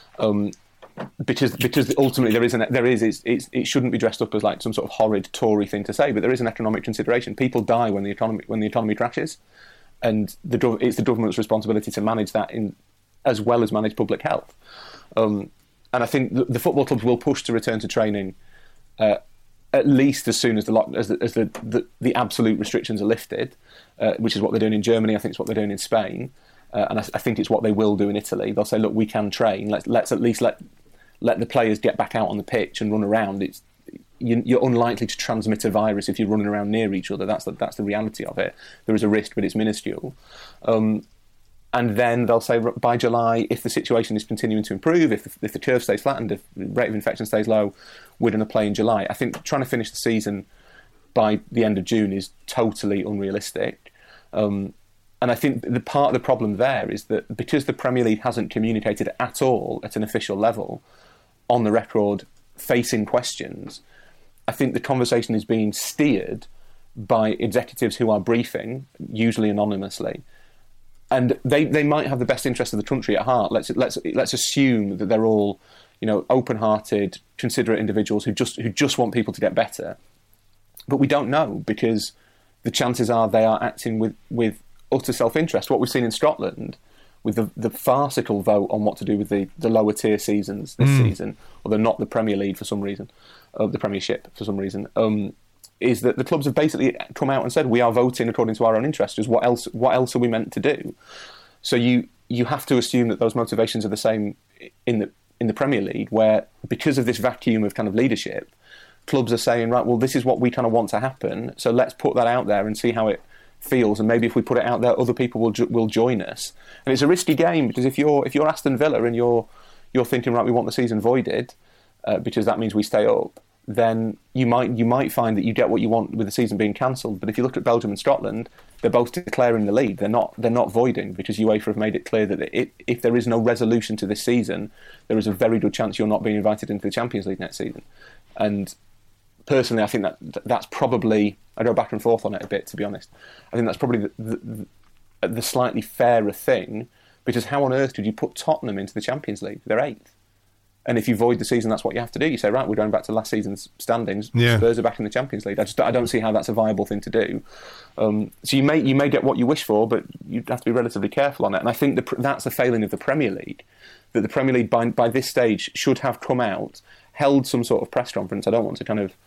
Because ultimately it shouldn't be dressed up as like some sort of horrid Tory thing to say, but there is an economic consideration. People die when the economy crashes, and it's the government's responsibility to manage that as well as manage public health. And I think the football clubs will push to return to training at least as soon as the absolute restrictions are lifted, which is what they're doing in Germany. I think it's what they're doing in Spain. And I think it's what they will do in Italy. They'll say, look, we can train. Let's at least let the players get back out on the pitch and run around. You're unlikely to transmit a virus if you're running around near each other. That's the reality of it. There is a risk, but it's minuscule. And then they'll say, by July, if the situation is continuing to improve, if the curve stays flattened, if the rate of infection stays low, we're going to play in July. I think trying to finish the season by the end of June is totally unrealistic. And I think the part of the problem there is that because the Premier League hasn't communicated at all at an official level, on the record, facing questions, I think the conversation is being steered by executives who are briefing, usually anonymously. And they might have the best interest of the country at heart. Let's assume that they're all, you know, open-hearted, considerate individuals who just want people to get better. But we don't know, because the chances are they are acting with utter self-interest. What we've seen in Scotland with the farcical vote on what to do with the lower tier seasons this season, although not the Premier League for some reason, the Premiership for some reason, is that the clubs have basically come out and said, we are voting according to our own interests. Just what else are we meant to do? So you have to assume that those motivations are the same in the Premier League, where because of this vacuum of kind of leadership, clubs are saying, right, well, this is what we kind of want to happen, so let's put that out there and see how it feels, and maybe if we put it out there, other people will join us. And it's a risky game, because if you're Aston Villa and you're thinking, right, we want the season voided because that means we stay up, then you might find that you get what you want with the season being cancelled. But if you look at Belgium and Scotland, they're both declaring the lead. They're not voiding, because UEFA have made it clear that if there is no resolution to this season, there is a very good chance you're not being invited into the Champions League next season. And personally, I think that's probably, I go back and forth on it a bit, to be honest. I think that's probably the slightly fairer thing, because how on earth did you put Tottenham into the Champions League? They're 8th. And if you void the season, that's what you have to do. You say, right, we're going back to last season's standings. Yeah. Spurs are back in the Champions League. I don't see how that's a viable thing to do. So you may get what you wish for, but you have to be relatively careful on it. And I think that's a failing of the Premier League, that the Premier League by this stage should have come out, held some sort of press conference. I don't want to kind of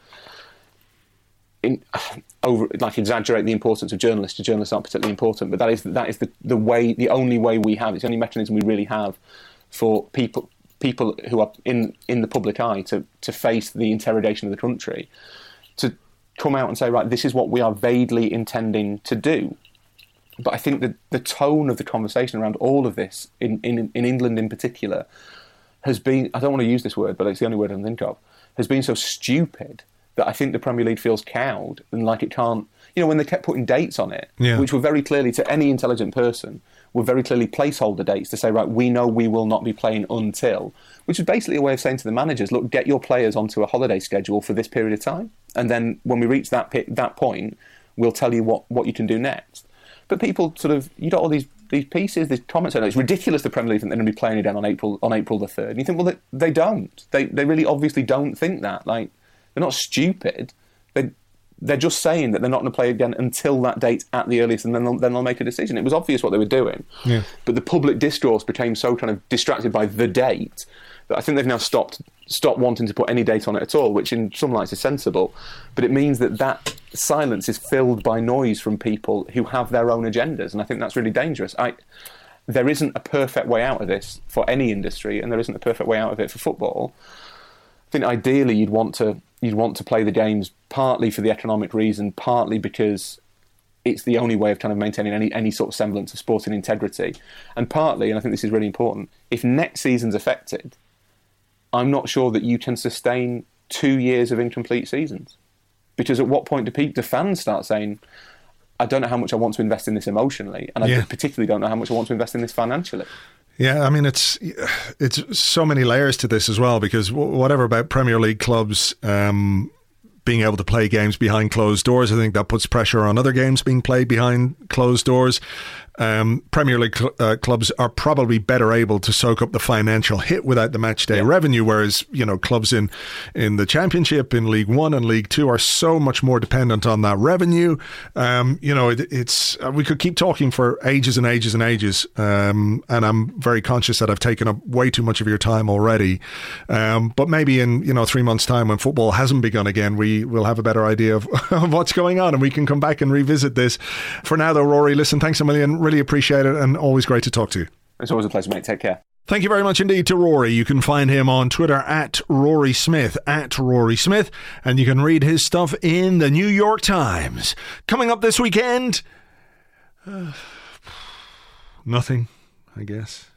exaggerate the importance of journalists. Journalists aren't particularly important, but that is the only way we have. It's the only mechanism we really have for people who are in the public eye to face the interrogation of the country, to come out and say, right, this is what we are vaguely intending to do. But I think that the tone of the conversation around all of this, in England in particular, has been, I don't want to use this word, but it's the only word I can think of, has been so stupid that I think the Premier League feels cowed and like it can't, when they kept putting dates on it, which were very clearly, to any intelligent person, were very clearly placeholder dates to say, right, we know we will not be playing until, which is basically a way of saying to the managers, look, get your players onto a holiday schedule for this period of time, and then when we reach that point, we'll tell you what you can do next. But people sort of, you got all these pieces, these comments, it's ridiculous the Premier League think they're going to be playing again on April the 3rd. And you think, well, they don't. They really obviously don't think that. Like, they're not stupid. They're just saying that they're not going to play again until that date at the earliest, and then they'll make a decision. It was obvious what they were doing. Yeah. But the public discourse became so kind of distracted by the date that I think they've now stopped wanting to put any date on it at all, which in some lights is sensible. But it means that silence is filled by noise from people who have their own agendas, and I think that's really dangerous. There isn't a perfect way out of this for any industry, and there isn't a perfect way out of it for football. I think ideally you'd want to play the games partly for the economic reason, partly because it's the only way of kind of maintaining any sort of semblance of sporting integrity, and partly, and I think this is really important, if next season's affected, I'm not sure that you can sustain 2 years of incomplete seasons, because at what point do fans start saying, I don't know how much I want to invest in this emotionally, and I particularly don't know how much I want to invest in this financially. Yeah, I mean, it's so many layers to this as well, because whatever about Premier League clubs being able to play games behind closed doors, I think that puts pressure on other games being played behind closed doors. Premier League clubs are probably better able to soak up the financial hit without the match day revenue, whereas clubs in the Championship, in League One and League Two are so much more dependent on that revenue. It's we could keep talking for ages and ages and ages, and I'm very conscious that I've taken up way too much of your time already. But maybe in 3 months' time, when football hasn't begun again, we will have a better idea of what's going on, and we can come back and revisit this. For now, though, Rory, listen, thanks a million. Really appreciate it, and always great to talk to you. It's always a pleasure, mate. Take care. Thank you very much indeed to Rory. You can find him on Twitter at Rory Smith, and you can read his stuff in the New York Times. Coming up this weekend, nothing, I guess.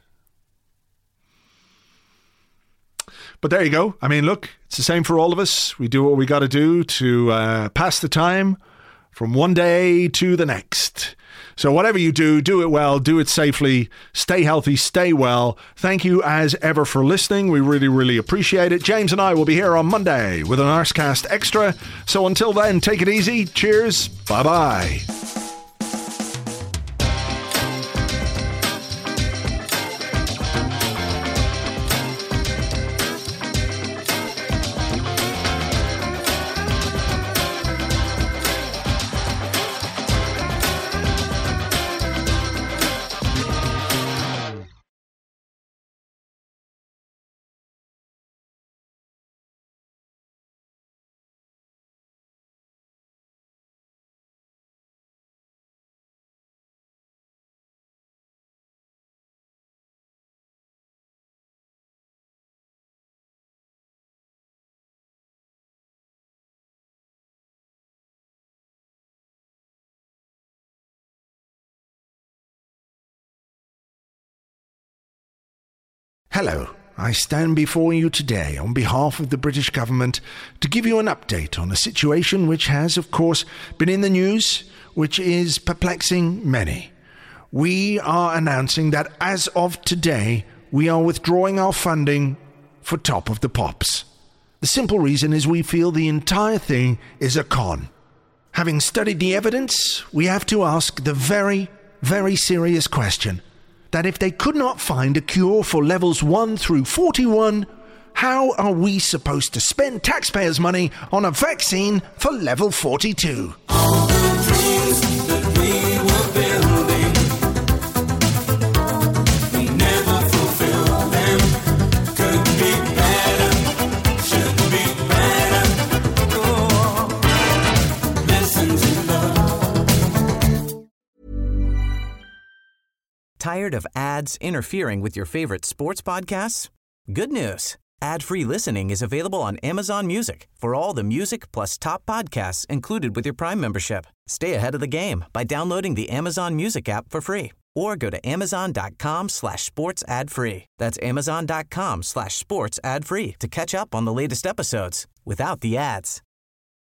But there you go. I mean, look, it's the same for all of us. We do what we got to do to pass the time from one day to the next. So whatever you do, do it well, do it safely, stay healthy, stay well. Thank you as ever for listening. We really, really appreciate it. James and I will be here on Monday with an Arsecast Extra. So until then, take it easy. Cheers. Bye-bye. Hello, I stand before you today on behalf of the British government to give you an update on a situation which has, of course, been in the news, which is perplexing many. We are announcing that as of today, we are withdrawing our funding for Top of the Pops. The simple reason is we feel the entire thing is a con. Having studied the evidence, we have to ask the very, very serious question that if they could not find a cure for levels 1 through 41, how are we supposed to spend taxpayers' money on a vaccine for level 42? All the dreams that we were building, we never fulfilled them. Could be better, should be better. Oh, listen to love. Tired of ads interfering with your favorite sports podcasts? Good news. Ad-free listening is available on Amazon Music for all the music plus top podcasts included with your Prime membership. Stay ahead of the game by downloading the Amazon Music app for free or go to amazon.com/sports ad free. That's amazon.com/sports ad free to catch up on the latest episodes without the ads.